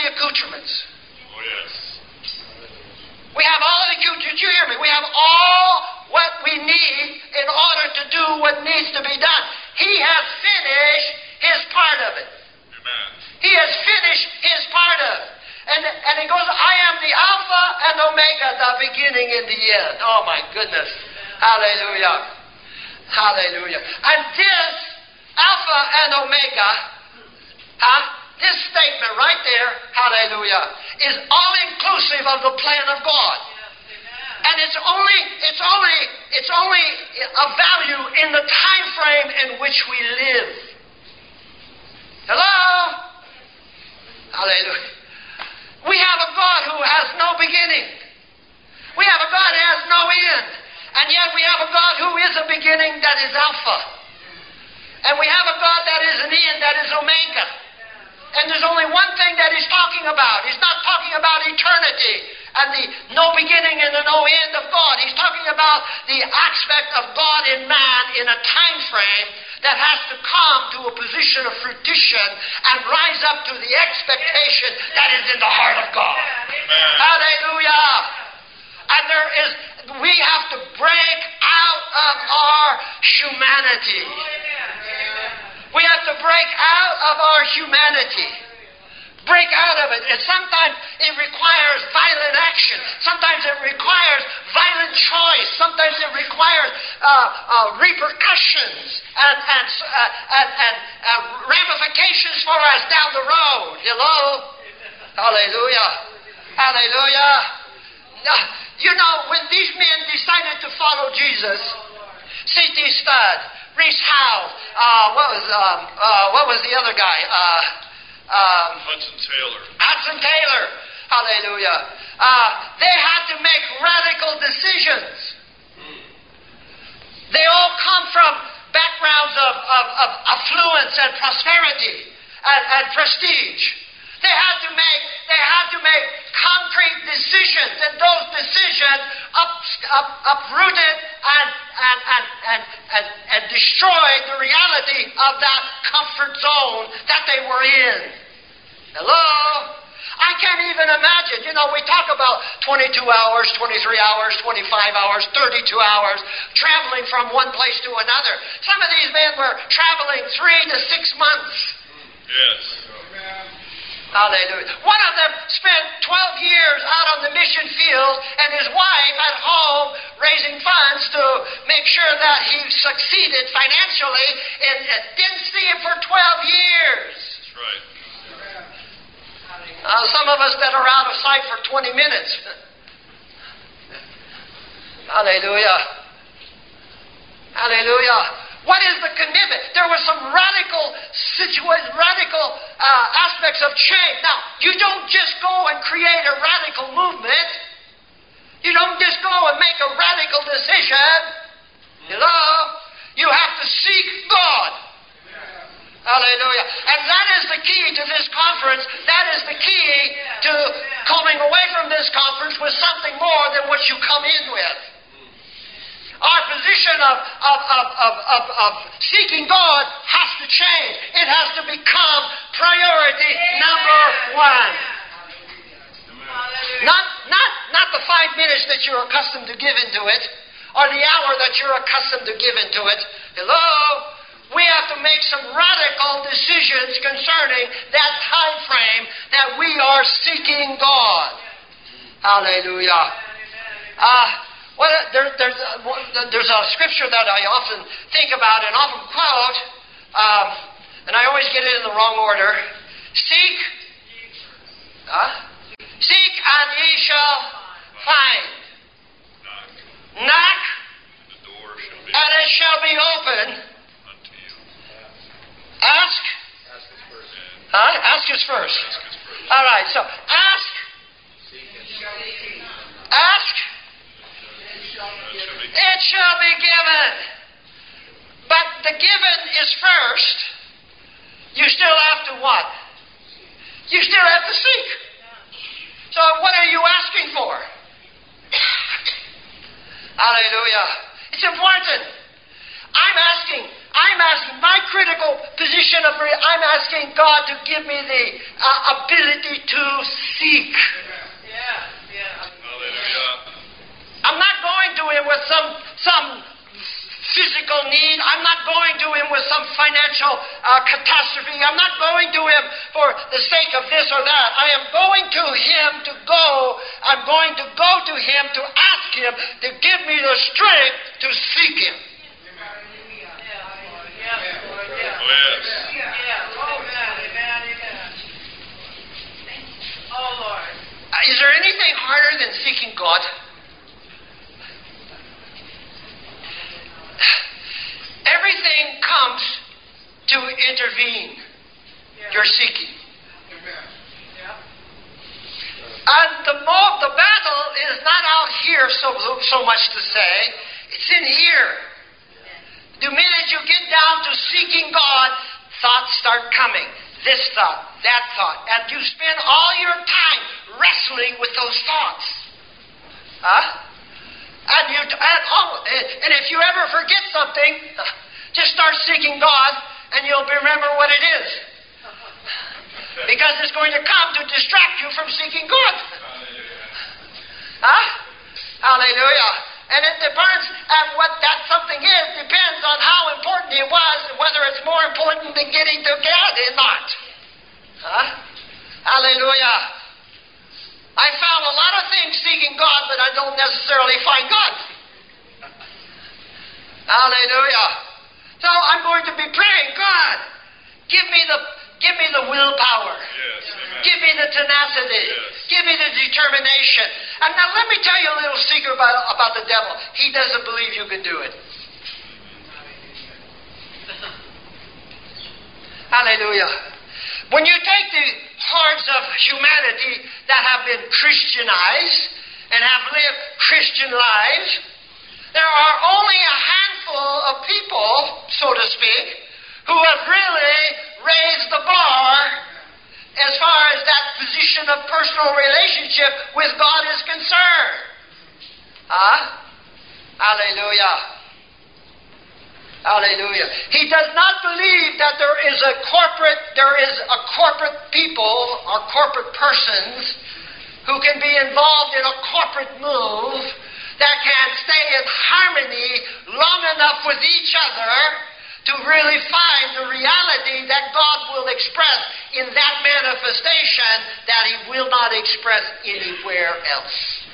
Omega, the beginning and the end. Oh my goodness. Hallelujah. Hallelujah. And this, Alpha and Omega, huh? This statement right there, hallelujah, is all inclusive of the plan of God. And it's only, it's only, it's only of value in the time frame in which we live. Hello? Hallelujah. We have a God who has no beginning. We have a God who has no end. And yet we have a God who is a beginning, that is Alpha. And we have a God that is an end, that is Omega. And there's only one thing that He's talking about. He's not talking about eternity and the no beginning and the no end of God. He's talking about the aspect of God in man in a time frame that has to come to a position of fruition and rise up to the expectation that is in the heart of God. Amen. Hallelujah. And there is, we have to break out of our humanity. We have to break out of our humanity. Break out of it. And sometimes it requires violent action. Sometimes it requires violent choice. Sometimes it requires uh, uh, repercussions and, and, uh, and, and uh, ramifications for us down the road. Hello? Hallelujah. Hallelujah. Uh, you know, when these men decided to follow Jesus, C T Studd, Reese Howe, uh, what was um, uh, what was the other guy? Uh, um, Hudson Taylor. Hudson Taylor. Hallelujah. Uh, they had to make radical decisions. They all come from backgrounds of, of, of affluence and prosperity and, and prestige. They had to make they had to make concrete decisions, and those decisions up, up, uprooted and and, and, and, and and destroyed the reality of that comfort zone that they were in. Hello? I can't even imagine. You know, we talk about twenty-two hours, twenty-three hours, twenty-five hours, thirty-two hours, traveling from one place to another. Some of these men were traveling three to six months. Yes. Hallelujah. One of them spent twelve years out on the mission field and his wife at home raising funds to make sure that he succeeded financially, and didn't see him for twelve years. That's right. Uh, some of us that are out of sight for twenty minutes. Hallelujah. Hallelujah. What is the commitment? There were some radical situa- radical uh, aspects of change. Now, you don't just go and create a radical movement. You don't just go and make a radical decision. Hello? You have to seek God. Hallelujah. And that is the key to this conference. That is the key to coming away from this conference with something more than what you come in with. Our position of, of, of, of, of, of seeking God has to change. It has to become priority number one. Not, not, not the five minutes that you're accustomed to give into it, or the hour that you're accustomed to give into it. Hello? We have to make some radical decisions concerning that time frame that we are seeking God. Hallelujah. Uh, Well, there, there's, a, there's a scripture that I often think about and often quote, um, and I always get it in the wrong order. Seek, huh? Seek and ye shall find. Knock. Knock, The door shall be and it shall be open. unto you. Ask. Ask us first. Huh? Ask us first. Ask us first. All right, so ask. Ask. It shall be given. But the given is first. You still have to what? You still have to seek. So what are you asking for? Hallelujah. It's important. I'm asking, I'm asking, my critical position of, I'm asking God to give me the uh, ability to seek. Yeah, yeah. Hallelujah. I'm not going to Him with some some physical need. I'm not not going to him with some financial uh, catastrophe. I'm not going to him for the sake of this or that. I am going to him to go. I'm going to go to him to ask him to give me the strength to seek him. Is there anything harder than seeking God? Everything comes to intervene. You're seeking. And the, mo- the battle is not out here so, so much to say. It's in here. The minute you get down to seeking God, thoughts start coming. This thought, that thought. And you spend all your time wrestling with those thoughts. Huh? And, you, and, oh, and if you ever forget something, just start seeking God and you'll remember what it is. Because it's going to come to distract you from seeking God. Huh? Hallelujah. And it depends on what that something is, depends on how important it was and whether it's more important than getting to God or not. Huh? Hallelujah. I found a lot of things seeking God, but I don't necessarily find God. Hallelujah. So I'm going to be praying, God, give me the give me the willpower. Yes, amen. Give me the tenacity. Yes. Give me the determination. And now let me tell you a little secret about, about the devil. He doesn't believe you can do it. Hallelujah. When you take the hordes of humanity that have been Christianized and have lived Christian lives, there are only a handful of people, so to speak, who have really raised the bar as far as that position of personal relationship with God is concerned. Huh? Hallelujah. Hallelujah. He does not believe that there is a corporate, there is a corporate people or corporate persons who can be involved in a corporate move that can stay in harmony long enough with each other to really find the reality that God will express in that manifestation that He will not express anywhere else.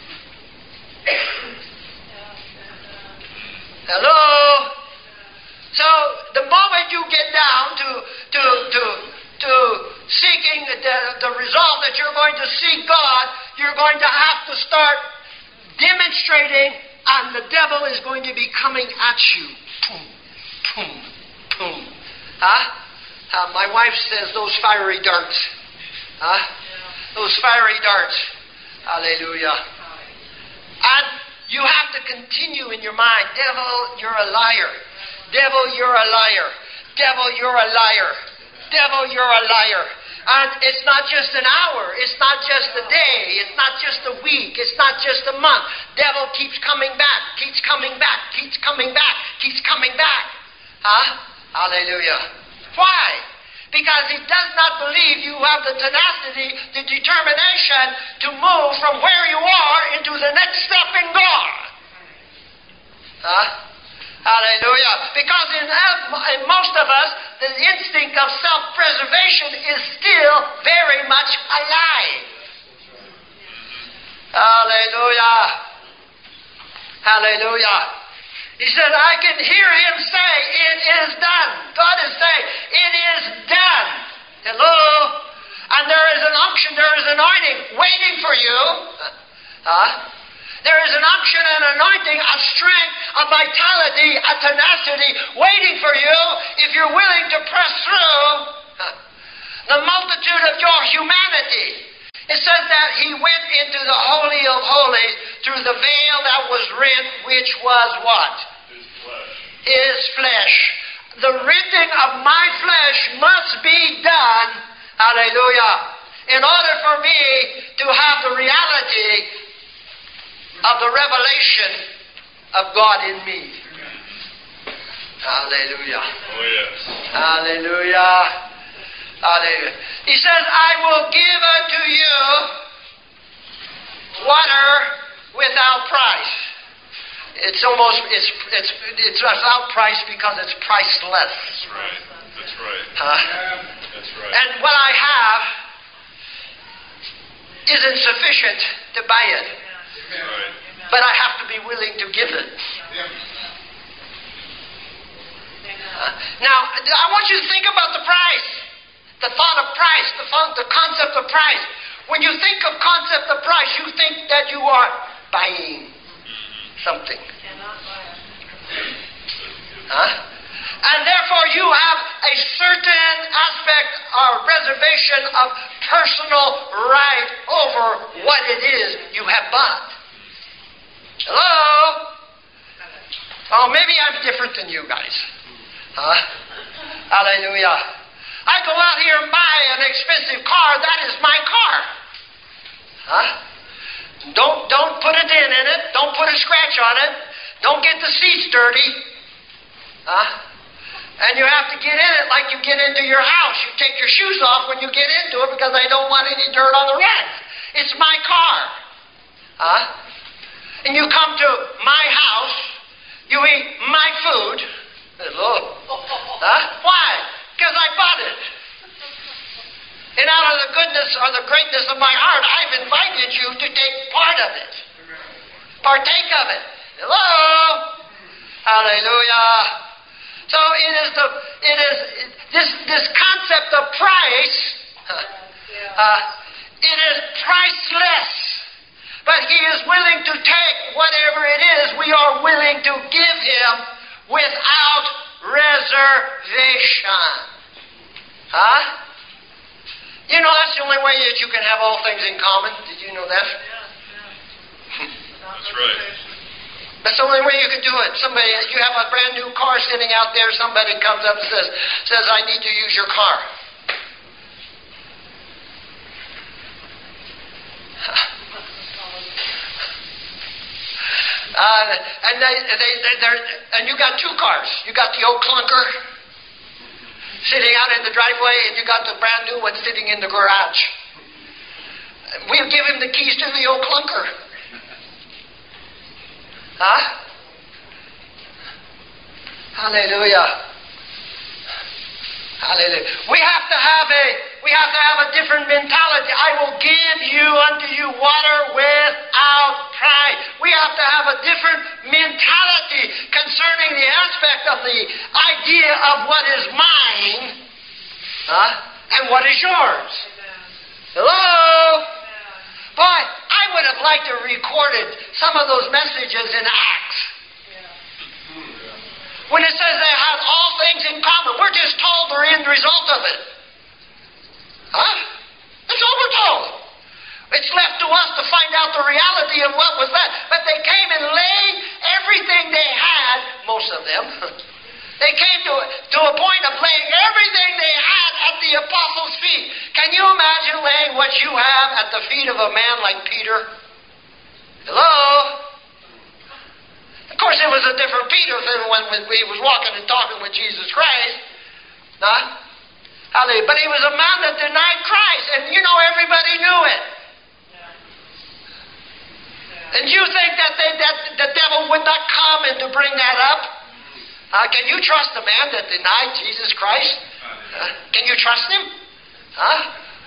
Hello? So the moment you get down to to to to seeking the, the result that you're going to seek God, you're going to have to start demonstrating, and the devil is going to be coming at you. Boom, boom, boom. Huh? Uh, my wife says those fiery darts. Huh? Those fiery darts. Hallelujah. And you have to continue in your mind, devil, you're a liar. Devil, you're a liar. Devil, you're a liar. Devil, you're a liar. And it's not just an hour. It's not just a day. It's not just a week. It's not just a month. Devil keeps coming back, keeps coming back, keeps coming back, keeps coming back. Huh? Hallelujah. Why? Because he does not believe you have the tenacity, the determination to move from where you are into the next step in God. Huh? Hallelujah. Because in, in most of us, the instinct of self-preservation is still very much alive. Hallelujah. Hallelujah. He said, I can hear him say, it is done. God is saying, it is done. Hello? And there is an unction, there is an anointing waiting for you. Huh? There is an unction and anointing, a strength, a vitality, a tenacity waiting for you if you're willing to press through the multitude of your humanity. It says that he went into the Holy of Holies through the veil that was rent, which was what? His flesh. His flesh. The rending of my flesh must be done, hallelujah, in order for me to have the reality of the revelation of God in me. Hallelujah. Oh, yes. Hallelujah. Hallelujah. He says, I will give unto you water without price. it's almost, it's, it's, it's without price because it's priceless. That's right. That's right. Huh? That's right. And what I have isn't sufficient to buy it. That's right. But I have to be willing to give it. Uh, now, I want you to think about the price. The thought of price, the, fun, the concept of price. When you think of concept of price, you think that you are buying something. Huh? And therefore you have a certain aspect or reservation of personal right over what it is you have bought. Hello? Oh, maybe I'm different than you guys. Huh? Hallelujah. I go out here and buy an expensive car, that is my car. Huh? Don't don't put a dent in it. Don't put a scratch on it. Don't get the seats dirty. Huh? And you have to get in it like you get into your house. You take your shoes off when you get into it because I don't want any dirt on the rugs. It's my car. Huh? And you come to my house, you eat my food. Hello. Huh? Why? Because I bought it. And out of the goodness or the greatness of my heart, I've invited you to take part of it. Partake of it. Hello? Hallelujah. So it is the it is this this concept of price. Uh, it is priceless, but He is willing to take whatever it is we are willing to give Him without reservation. Huh? You know that's the only way that you can have all things in common. Did you know that? That's right. That's the only way you can do it. Somebody, you have a brand new car sitting out there, somebody comes up and says, says, I need to use your car. uh, and they, they, they, they're, and you got two cars. You got the old clunker sitting out in the driveway, and you got the brand new one sitting in the garage. We'll give him the keys to the old clunker. Huh? Hallelujah. Hallelujah. We have to have a we have to have a different mentality. I will give you unto you water without price. We have to have a different mentality concerning the aspect of the idea of what is mine, huh? And what is yours. Hello? Boy, I would have liked to have recorded some of those messages in Acts. When it says they have all things in common, we're just told the end result of it. Huh? That's all we're told. It's left to us to find out the reality of what was that. But they came and laid everything they had, most of them. They came to, to a point of laying everything they had at the apostles' feet. Can you imagine laying what you have at the feet of a man like Peter? Hello? Of course, it was a different Peter than when he was walking and talking with Jesus Christ. Huh? Hallelujah. But he was a man that denied Christ, and you know everybody knew it. And you think that, they, that the devil would not come and to bring that up? Uh, can you trust a man that denied Jesus Christ? Uh, can you trust him? Huh?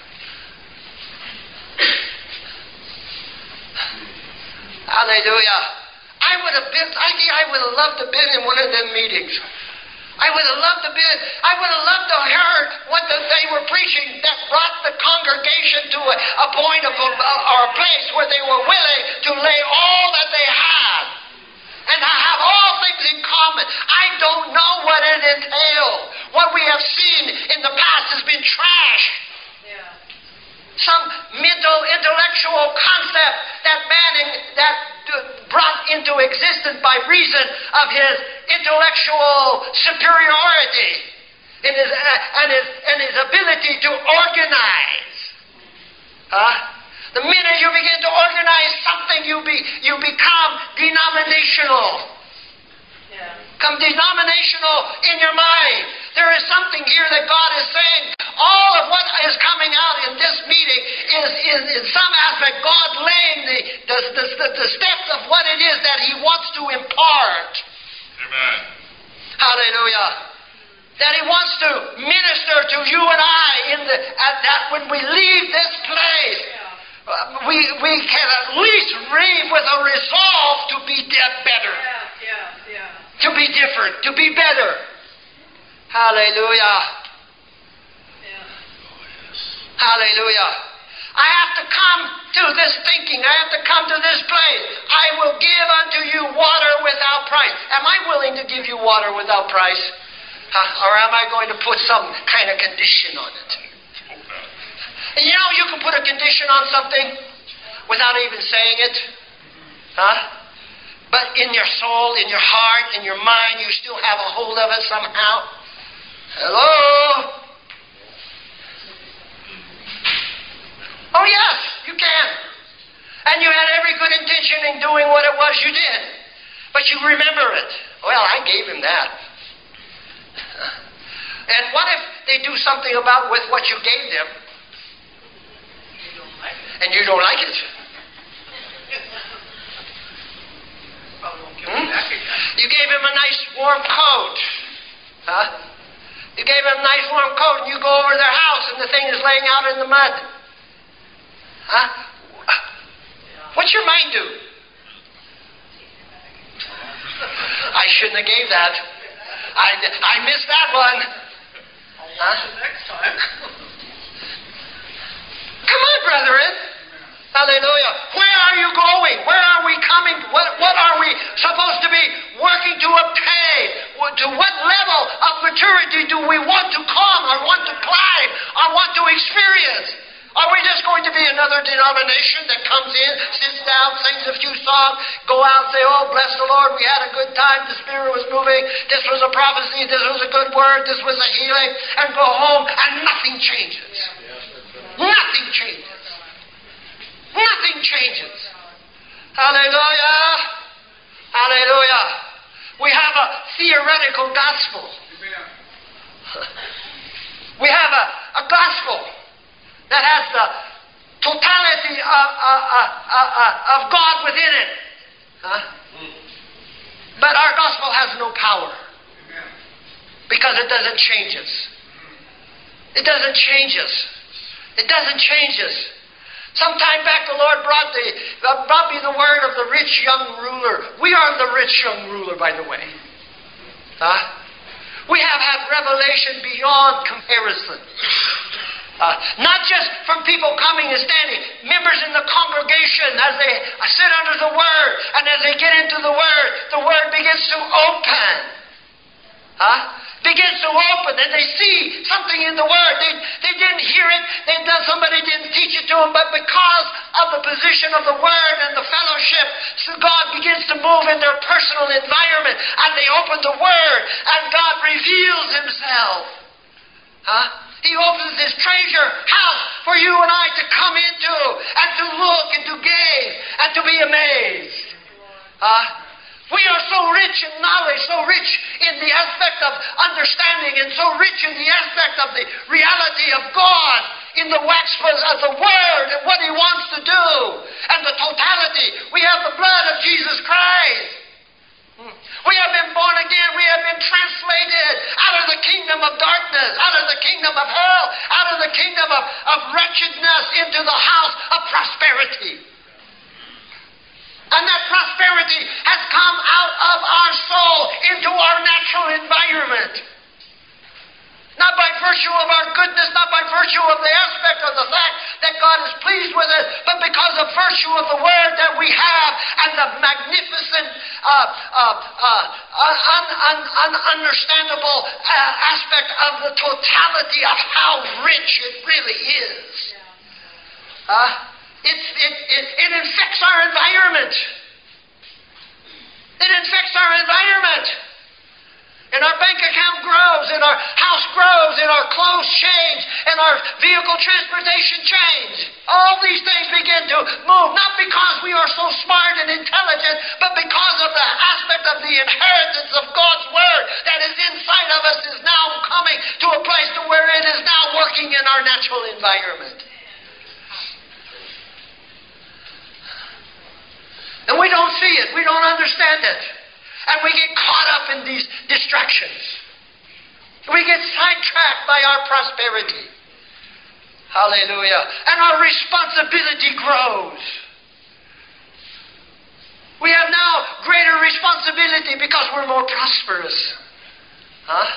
Hallelujah. I would have been, I think I would have loved to have been in one of them meetings. I would have loved to be, I would have loved to have heard what the, they were preaching that brought the congregation to a, a point of, a, or a place where they were willing to lay all that they had and to have all things in common. I don't know what it entailed. What we have seen in the past has been trash. Yeah. Some mental, intellectual concept that man in, that brought into existence by reason of his intellectual superiority and his, uh, and his, and his ability to organize. Huh? The minute you begin to organize something, you be you become denominational. Yeah. become denominational in your mind. There is something here that God is saying. All of what is coming out in this meeting is, is in some aspect, God laying the, the, the, the, the steps of what it is that He wants to impart. Amen. Hallelujah. That He wants to minister to you and I in the, at that when we leave this place, uh, we, we can at least leave with a resolve to be de- better. Yeah, yeah, yeah. To be different, to be better. Hallelujah. Yeah. Hallelujah. I have to come to this thinking. I have to come to this place. I will give unto you water without price. Am I willing to give you water without price? Huh? Or am I going to put some kind of condition on it? And you know, you can put a condition on something without even saying it. Huh? But in your soul, in your heart, in your mind, you still have a hold of it somehow. Hello? Oh, yes, you can. And you had every good intention in doing what it was you did. But you remember it. Well, I gave him that. And what if they do something about with what you gave them? You don't like it. And you don't like it? Probably won't give Hmm? it back again. You gave him a nice warm coat. Huh? You gave him a nice warm coat and you go over to their house and the thing is laying out in the mud. Huh? What's your mind do? I shouldn't have gave that. I, I missed that one. I'll watch it next time. Come on, brethren. Hallelujah. Where are you going? Where are we coming? What, what are we supposed to be working to obtain? To what level of maturity do we want to come or want to climb or want to experience? Are we just going to be another denomination that comes in, sits down, sings a few songs, go out and say, oh, bless the Lord, we had a good time, the Spirit was moving, this was a prophecy, this was a good word, this was a healing, and go home and nothing changes. Nothing changes. Nothing changes. Hallelujah. Hallelujah. We have a theoretical gospel. We have a, a gospel that has the totality of, uh, uh, uh, uh, of God within it. Huh? But our gospel has no power because it doesn't change us. It doesn't change us. It doesn't change us. Some time back the Lord brought, the, uh, brought me the word of the rich young ruler. We are the rich young ruler, by the way. Huh? We have had revelation beyond comparison. Uh, not just from people coming and standing, members in the congregation as they sit under the Word, and as they get into the Word, the Word begins to open. Huh? Begins to open, and they see something in the Word. They, they didn't hear it, they, somebody didn't teach it to them, but because of the position of the Word and the fellowship, so God begins to move in their personal environment, and they open the Word, and God reveals Himself. Huh? He opens His treasure house for you and I to come into and to look and to gaze and to be amazed. Huh? We are so rich in knowledge, so rich in the aspect of understanding, and so rich in the aspect of the reality of God in the wax of the Word and what He wants to do and the totality. We have the blood of Jesus Christ. We have been born again. We have been translated out of the kingdom of darkness, out of the kingdom of hell, out of the kingdom of, of wretchedness into the house of prosperity. And that prosperity has come out of our soul into our natural environment. Not by virtue of our goodness, not by virtue of the aspect of the fact that God is pleased with it, but because of virtue of the Word that we have and the magnificent, uh, uh, uh, un, un, un, understandable uh, aspect of the totality of how rich it really is. Uh, it's, it, it, it infects our environment. It infects our environment. and our bank account grows, and our house grows, and our clothes change, and our vehicle transportation change. All these things begin to move, not because we are so smart and intelligent, but because of the aspect of the inheritance of God's Word that is inside of us is now coming to a place to where it is now working in our natural environment. And we don't see it. We don't understand it. And we get caught up in these distractions. We get sidetracked by our prosperity. Hallelujah. And our responsibility grows. We have now greater responsibility because we're more prosperous. Huh?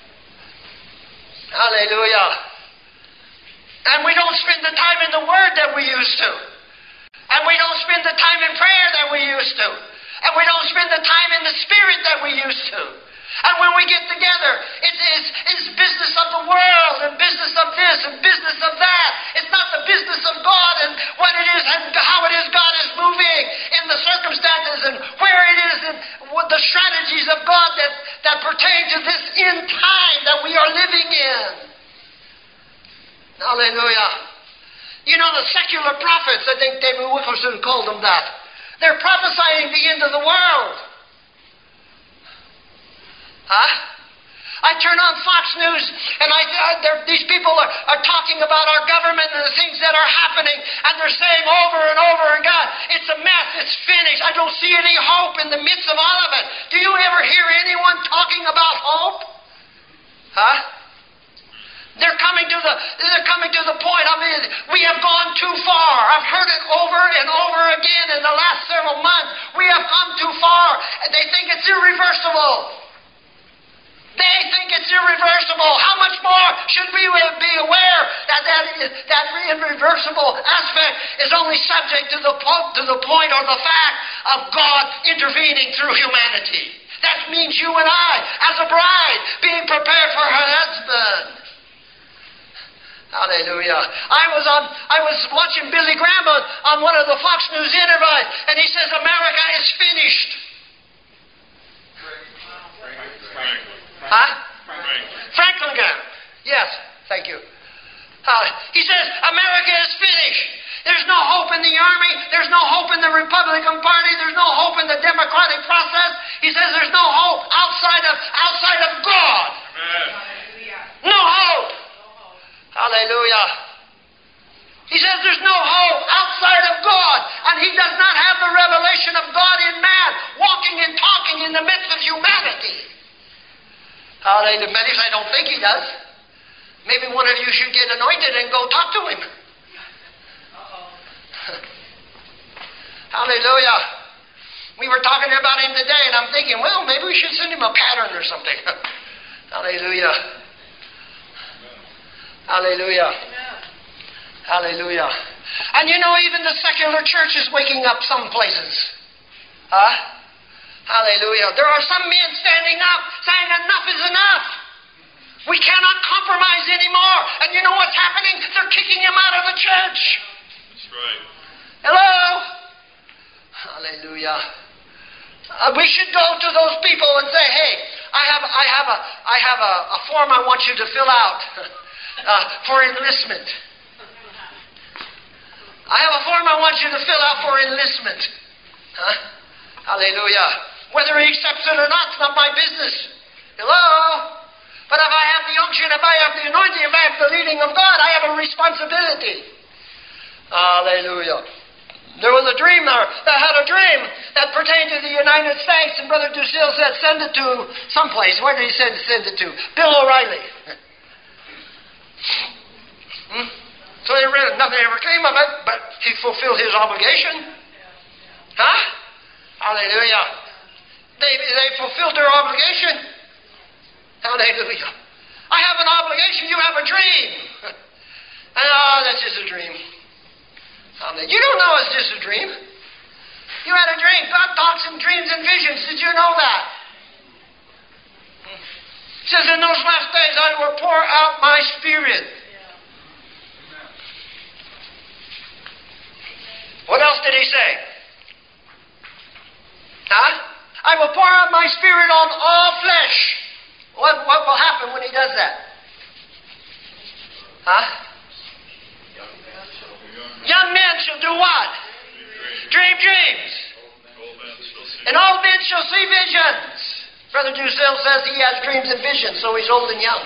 Hallelujah. And we don't spend the time in the Word that we used to. And we don't spend the time in prayer that we used to. And we don't spend the time in the Spirit that we used to. And when we get together, it's, it's, it's business of the world and business of this and business of that. It's not the business of God and what it is and how it is God is moving in the circumstances and where it is and what the strategies of God that, that pertain to this end time that we are living in. Hallelujah. You know, the secular prophets, I think David Wilkerson called them that. They're prophesying the end of the world. Huh? I turn on Fox News, and I, uh, these people are, are talking about our government and the things that are happening, and they're saying over and over and God, it's a mess, it's finished. I don't see any hope in the midst of all of it. Do you ever hear anyone talking about hope? Huh? They're coming to the they're coming to the point. I mean, we have gone too far. I've heard it over and over again in the last several months. We have come too far. And they think it's irreversible. They think it's irreversible. How much more should we be aware that that, that irreversible aspect is only subject to the, to the point or the fact of God intervening through humanity? That means you and I, as a bride, being prepared for her husband. Hallelujah. I was on. I was watching Billy Graham on, on one of the Fox News interviews, and he says America is finished. Franklin. Huh? Franklin. Franklin Graham. Yes. Thank you. Uh, he says America is finished. There's no hope in the Army. There's no hope in the Republican Party. There's no hope in the Democratic process. He says there's no hope outside of outside of God. Amen. No hope. Hallelujah. He says there's no hope outside of God, and he does not have the revelation of God in man, walking and talking in the midst of humanity. Hallelujah. Many say, I don't think he does. Maybe one of you should get anointed and go talk to him. Hallelujah. We were talking about him today, and I'm thinking, well, maybe we should send him a pattern or something. Hallelujah. Hallelujah. Amen. Hallelujah. And you know, even the secular church is waking up some places. Huh? Hallelujah. There are some men standing up saying enough is enough. We cannot compromise anymore. And you know what's happening? They're kicking him out of the church. That's right. Hello? Hallelujah. Uh, we should go to those people and say, hey, I have, I have, a, I have a, a form I want you to fill out. Uh, for enlistment. I have a form I want you to fill out for enlistment. Huh? Hallelujah. Whether he accepts it or not, it's not my business. Hello? But if I have the unction, if I have the anointing, if I have the leading of God, I have a responsibility. Hallelujah. There was a dreamer that had a dream that pertained to the United States, and Brother Ducille said, send it to someplace. Where did he send, send it to? Bill O'Reilly. Hmm? So they read, nothing ever came of it, but he fulfilled his obligation. Huh? Hallelujah. They, they fulfilled their obligation. Hallelujah. I have an obligation, you have a dream. And, oh, that's just a dream. Amen. You don't know it's just a dream. You had a dream. God talks in dreams and visions. Did you know that? It says, in those last days I will pour out my Spirit. What else did he say? Huh? I will pour out my Spirit on all flesh. What, what will happen when he does that? Huh? Young men shall do what? Dream dreams. And old men shall see visions. Brother Drusille says he has dreams and visions, so he's old and young.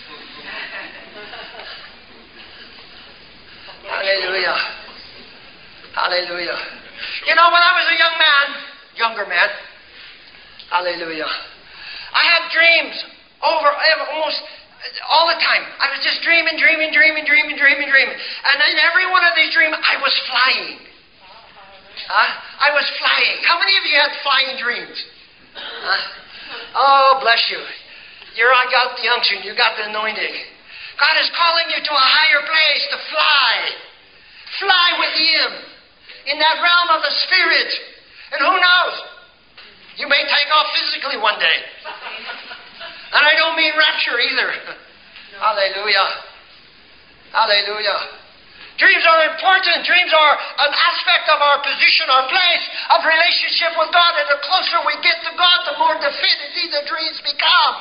Hallelujah. Hallelujah. You know, when I was a young man, younger man, hallelujah, I had dreams over almost all the time. I was just dreaming, dreaming, dreaming, dreaming, dreaming, dreaming. And in every one of these dreams, I was flying. Huh? I was flying. How many of you had flying dreams? Huh? Oh, bless you. You're, I got the unction. You got the anointing. God is calling you to a higher place to fly. Fly with Him in that realm of the Spirit. And who knows? You may take off physically one day. And I don't mean rapture either. Hallelujah. Hallelujah. Dreams are important. Dreams are an aspect of our position, our place of relationship with God. And the closer we get to God, the more definitive the dreams become.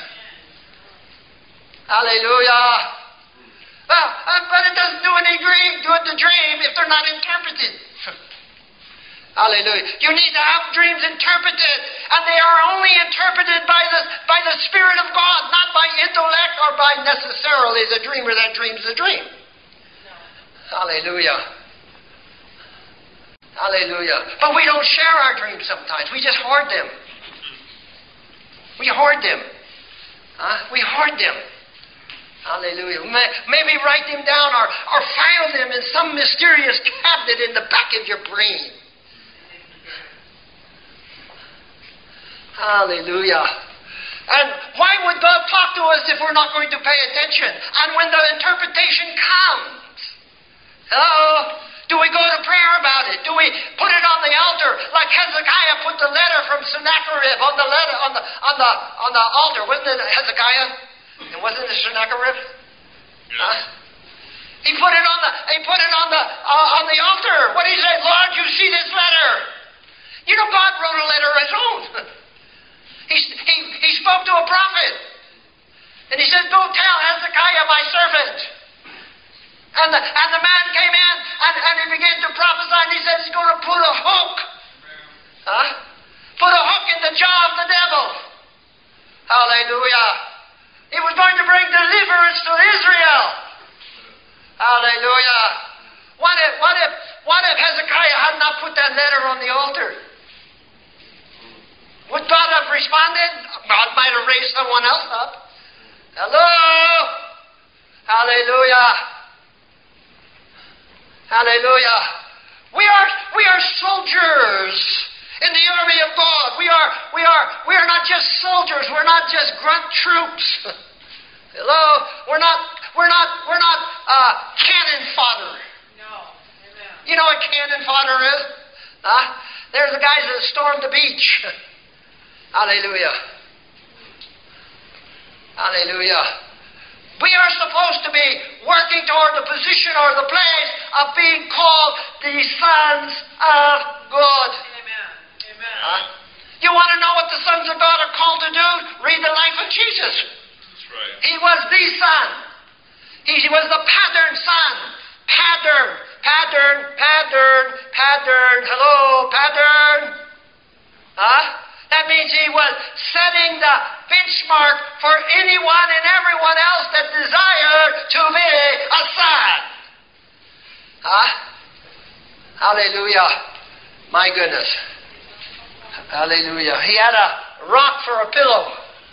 Hallelujah. Well, uh, but it doesn't do any dream, good to dream if they're not interpreted. Hallelujah. You need to have dreams interpreted. And they are only interpreted by the, by the Spirit of God, not by intellect or by necessarily the dreamer that dreams the dream. No. Hallelujah. Hallelujah. But we don't share our dreams sometimes. We just hoard them. We hoard them. Huh? We hoard them. Hallelujah. Maybe write them down or, or file them in some mysterious cabinet in the back of your brain. Hallelujah. And why would God talk to us if we're not going to pay attention? And when the interpretation comes, hello, do we go to prayer about it? Do we put it on the altar like Hezekiah put the letter from Sennacherib on the letter on the on the on the altar? Wasn't it Hezekiah? It wasn't it Sennacherib? Huh? He put it on the he put it on the uh, on the altar. What did he say? Lord, you see this letter. You know, God wrote a letter of His own. He, he, he spoke to a prophet. And he said, go tell Hezekiah, my servant. And the, and the man came in and, and he began to prophesy. And he said he's going to put a hook. Huh? Put a hook in the jaw of the devil. Hallelujah. He was going to bring deliverance to Israel. Hallelujah. What if, what if, what if Hezekiah had not put that letter on the altar? Would God have responded? God might have raised someone else up. Hello? Hallelujah. Hallelujah. We are we are soldiers in the army of God. We are we are we are not just soldiers. We're not just grunt troops. Hello? We're not we're not we're not uh, cannon fodder. No. Amen. You know what cannon fodder is? Huh? There's the guys that stormed the beach. Hallelujah. Hallelujah. We are supposed to be working toward the position or the place of being called the sons of God. Amen. Amen. Huh? You want to know what the sons of God are called to do? Read the life of Jesus. That's right. He was the son. He was the pattern son. Pattern. Pattern. Pattern. Pattern. Hello, pattern. Huh? That means he was setting the benchmark for anyone and everyone else that desired to be a son. Huh? Hallelujah. My goodness. Hallelujah. He had a rock for a pillow.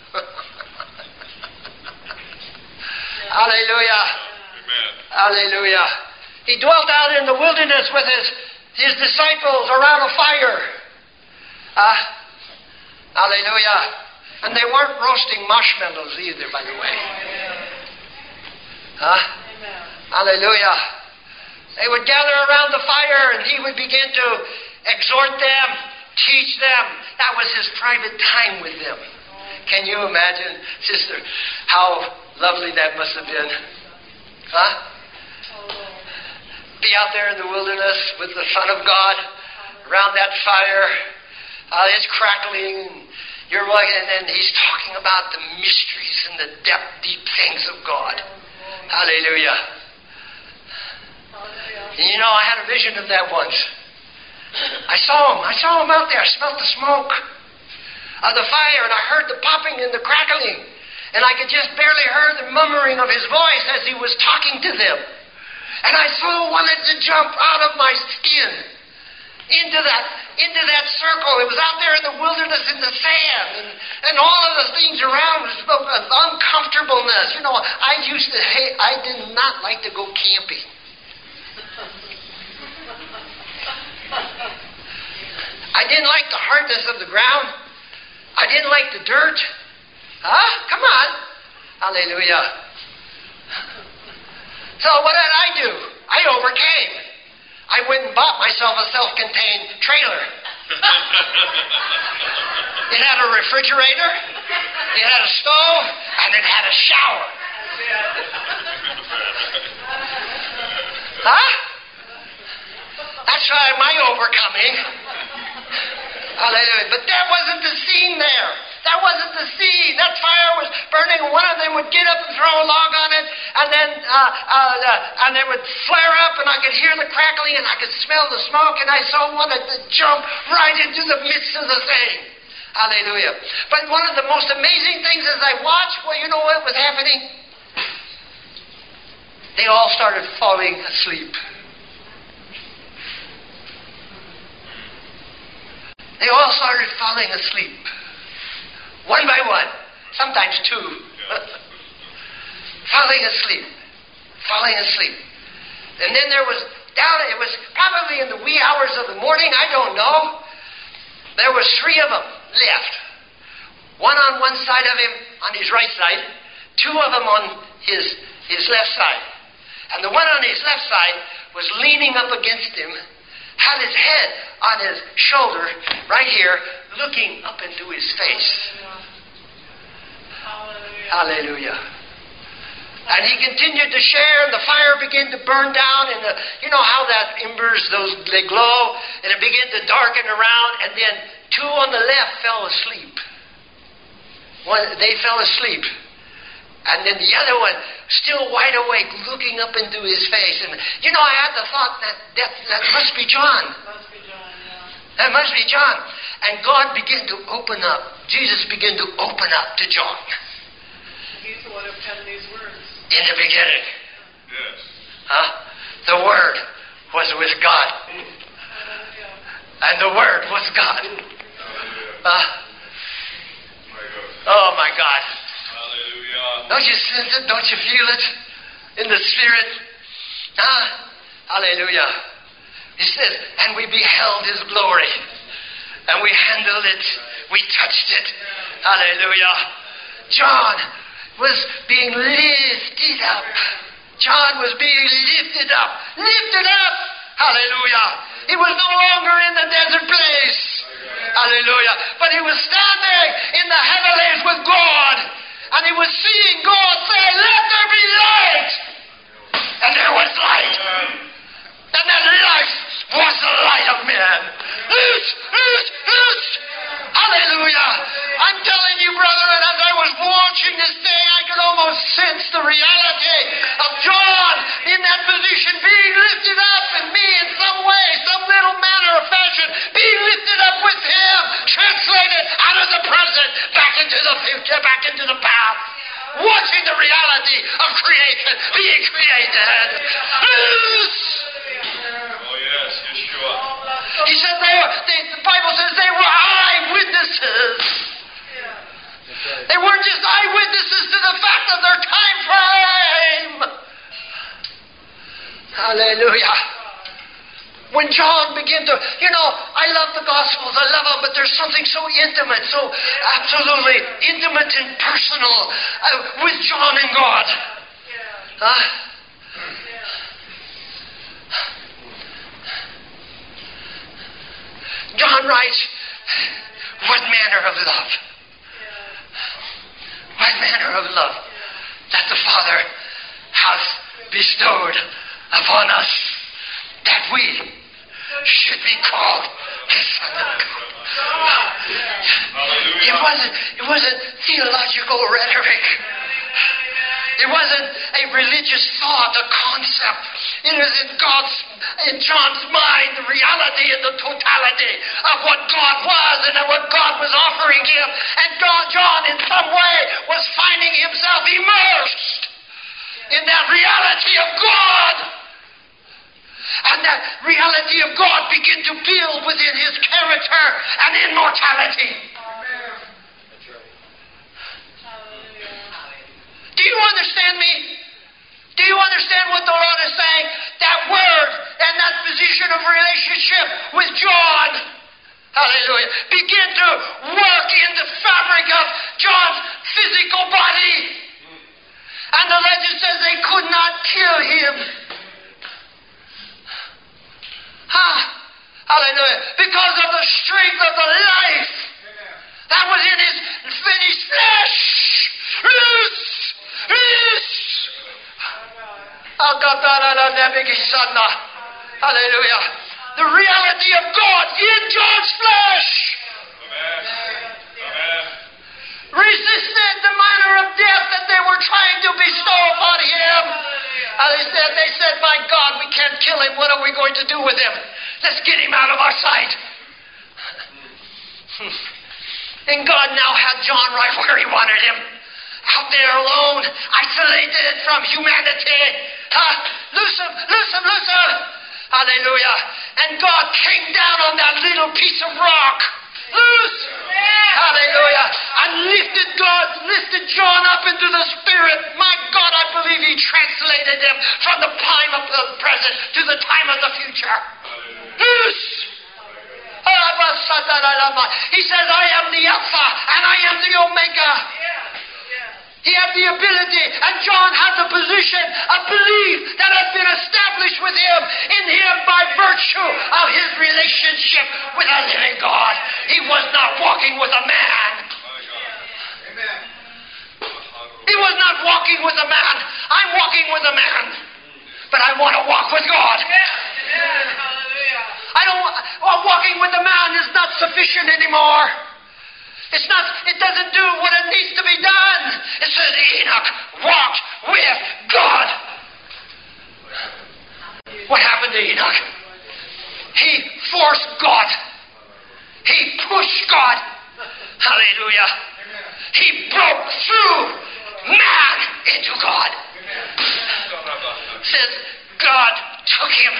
Hallelujah. Amen. Hallelujah. He dwelt out in the wilderness with his, his disciples around a fire. Huh? Hallelujah. And they weren't roasting marshmallows either, by the way. Huh? Amen. Hallelujah. They would gather around the fire and he would begin to exhort them, teach them. That was his private time with them. Can you imagine, sister, how lovely that must have been? Huh? Be out there in the wilderness with the Son of God around that fire. Uh, it's crackling. You're walking, and then he's talking about the mysteries and the depth, deep things of God. Hallelujah. And you know, I had a vision of that once. I saw him. I saw him out there. I smelled the smoke of the fire, and I heard the popping and the crackling. And I could just barely hear the murmuring of his voice as he was talking to them. And I so wanted to jump out of my skin into that into that circle. It was out there in the wilderness in the sand, and, and all of the things around was of uncomfortableness. You know, I used to hate, I did not like to go camping. I didn't like the hardness of the ground. I didn't like the dirt. Huh? Come on. Hallelujah. So what did I do? I overcame. I went and bought myself a self-contained trailer. It had a refrigerator, it had a stove, and it had a shower. Huh? That's why my overcoming. Hallelujah. But that wasn't the scene there. That wasn't the scene. That fire was burning. One of them would get up and throw a log on it, and then uh, uh, uh, and it would flare up, and I could hear the crackling, and I could smell the smoke, and I so wanted to jump right into the midst of the thing. Hallelujah. But one of the most amazing things as I watched, well, you know what was happening? They all started falling asleep. They all started falling asleep. One by one. Sometimes two. Falling asleep. Falling asleep. And then there was down, it was probably in the wee hours of the morning, I don't know. There was three of them left. One on one side of him, on his right side. Two of them on his, his left side. And the one on his left side was leaning up against him, had his head on his shoulder, right here, looking up into his face. Hallelujah. Hallelujah. And he continued to share, and the fire began to burn down, and the, you know how that embers, those they glow, and it began to darken around, and then two on the left fell asleep. One, they fell asleep. And then the other one, still wide awake, looking up into his face. And, you know, I had the thought that that, that must be John. Must be John, yeah. That must be John. And God began to open up. Jesus began to open up to John. He's the one who penned these words. In the beginning. Yes. Huh? The Word was with God. Hallelujah. And the Word was God. Hallelujah. Uh, My God. oh, my God. Hallelujah. Don't you sense it? Don't you feel it in the Spirit? Ah, hallelujah. He says, and we beheld His glory. And we handled it. We touched it. Hallelujah. John was being lifted up. John was being lifted up. Lifted up. Hallelujah. He was no longer in the desert place. Hallelujah. But he was standing in the heavenlies with God. And he was seeing God say, let there be light. And there was light. And that light was the light of men. Loose, loose, loose. Hallelujah. I'm telling you, brethren, as I was watching this thing, I could almost sense the reality of John in that position, being lifted up, and me in some way, some little manner of fashion, being lifted up with him, translated out of the present, back into the future, back into the past. Watching the reality of creation being created. Loose! Oh, yes. Yeshua. He said they were, they, the Bible says they were eyewitnesses. They weren't just eyewitnesses to the fact of their time frame. Hallelujah. When John began to, you know, I love the Gospels, I love them, but there's something so intimate, so absolutely intimate and personal uh, with John and God. Huh? John writes, what manner of love? What manner of love that the Father hath bestowed upon us, that we should be called It wasn't, it wasn't theological rhetoric. It wasn't a religious thought, a concept. It is in God's, in John's mind, the reality and the totality of what God was and of what God was offering him. And God, John, in some way, was finding himself immersed in that reality of God. And that reality of God began to build within his character and immortality. Do you understand me? Do you understand what the Lord is saying? That word and that position of relationship with John, hallelujah, begin to work in the fabric of John's physical body. And the legend says they could not kill him. Ah, hallelujah. Because of the strength of the life that was in his, in his flesh. Loose! Loose! Hallelujah. The reality of God in John's flesh. Resisted the manner of death that they were trying to bestow upon him. And they said, they said, my God, we can't kill him. What are we going to do with him? Let's get him out of our sight. And God now had John right where he wanted him. Out there alone, isolated from humanity. Huh? Loose him, loose him, loose him. Hallelujah. And God came down on that little piece of rock. Loose. Hallelujah. And lifted God, lifted John up into the Spirit. My God, I believe he translated him from the time of the present to the time of the future. Loose. He says, I am the Alpha and I am the Omega. He had the ability, and John had the position of belief that had been established with him, in him by virtue of his relationship with a living God. He was not walking with a man. He was not walking with a man. I'm walking with a man, but I want to walk with God. I don't. Well, walking with a man is not sufficient anymore. It's not, it doesn't do what it needs to be done. It says Enoch walked with God. What happened to Enoch? He forced God. He pushed God. Hallelujah. He broke through man into God. It says God took him.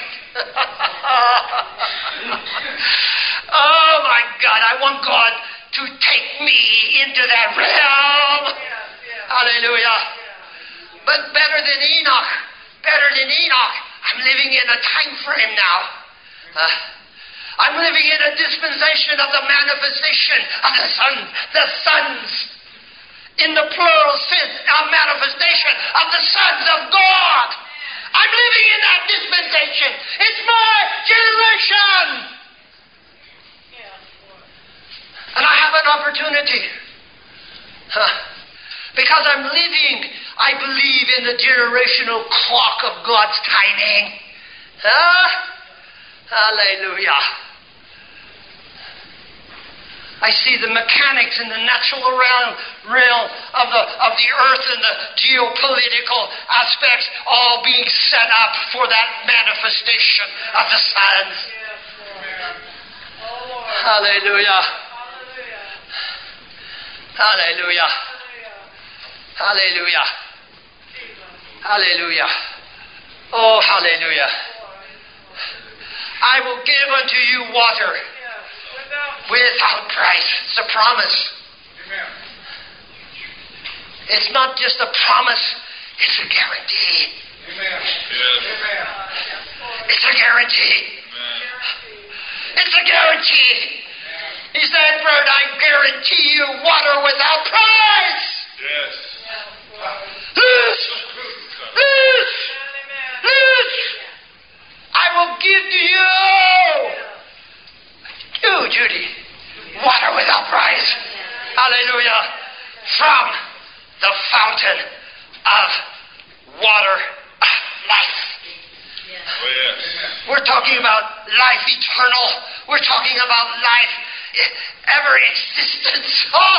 Oh my God, I want God to take me into that realm. Yes, yes. Hallelujah. Yes. But better than Enoch, better than Enoch, I'm living in a time frame now. Uh, I'm living in a dispensation of the manifestation of the sons, the sons. In the plural sense, a manifestation of the sons of God. I'm living in that dispensation. It's my generation. And I have an opportunity. Huh. Because I'm living, I believe, in the generational clock of God's timing. Huh? Hallelujah. I see the mechanics in the natural realm, realm of, the, of the earth and the geopolitical aspects all being set up for that manifestation of the sons. Hallelujah. Hallelujah. Hallelujah. Hallelujah. Oh, hallelujah. I will give unto you water without price. It's a promise. It's not just a promise, it's a guarantee. It's a guarantee. It's a guarantee. He said, Bird, I guarantee you water without price. Yes. Loose! Loose! Loose! I will give to you. You, Judy. Water without price. Hallelujah. From the fountain of water of life. Oh, yes. We're talking about life eternal. We're talking about life ever existence. Oh,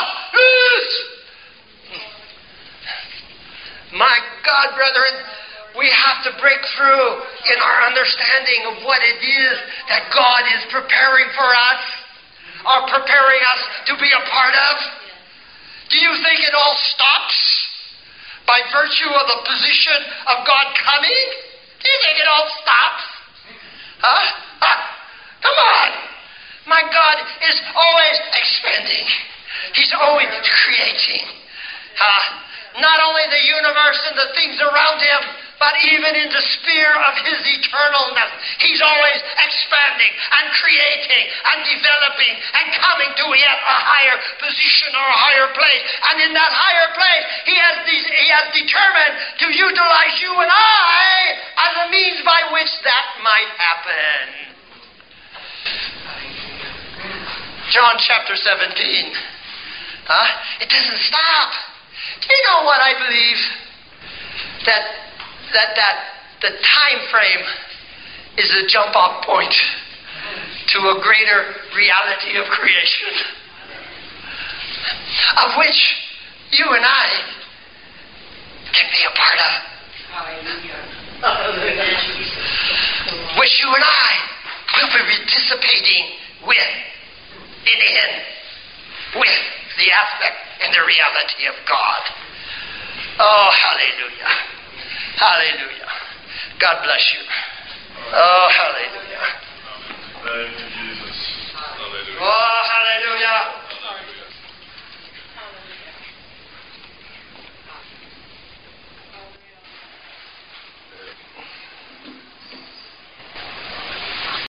my God, brethren, we have to break through in our understanding of what it is that God is preparing for us, or preparing us to be a part of. Do you think it all stops by virtue of the position of God coming? Do you think it all stops? Huh? Huh? Come on. My God is always expanding. He's always creating. Uh, not only the universe and the things around him, but even in the sphere of his eternalness. He's always expanding and creating and developing and coming to yet a higher position or a higher place. And in that higher place, he has, de- he has determined to utilize you and I as a means by which that might happen. John chapter seventeen. Huh? It doesn't stop. Do you know what I believe? That that that the time frame is a jump off point to a greater reality of creation, of which you and I can be a part of. Which you and I will be participating with, in the end, with the aspect and the reality of God. Oh, hallelujah. Hallelujah. God bless you. Oh, hallelujah. Thank you, Jesus. Hallelujah. Oh,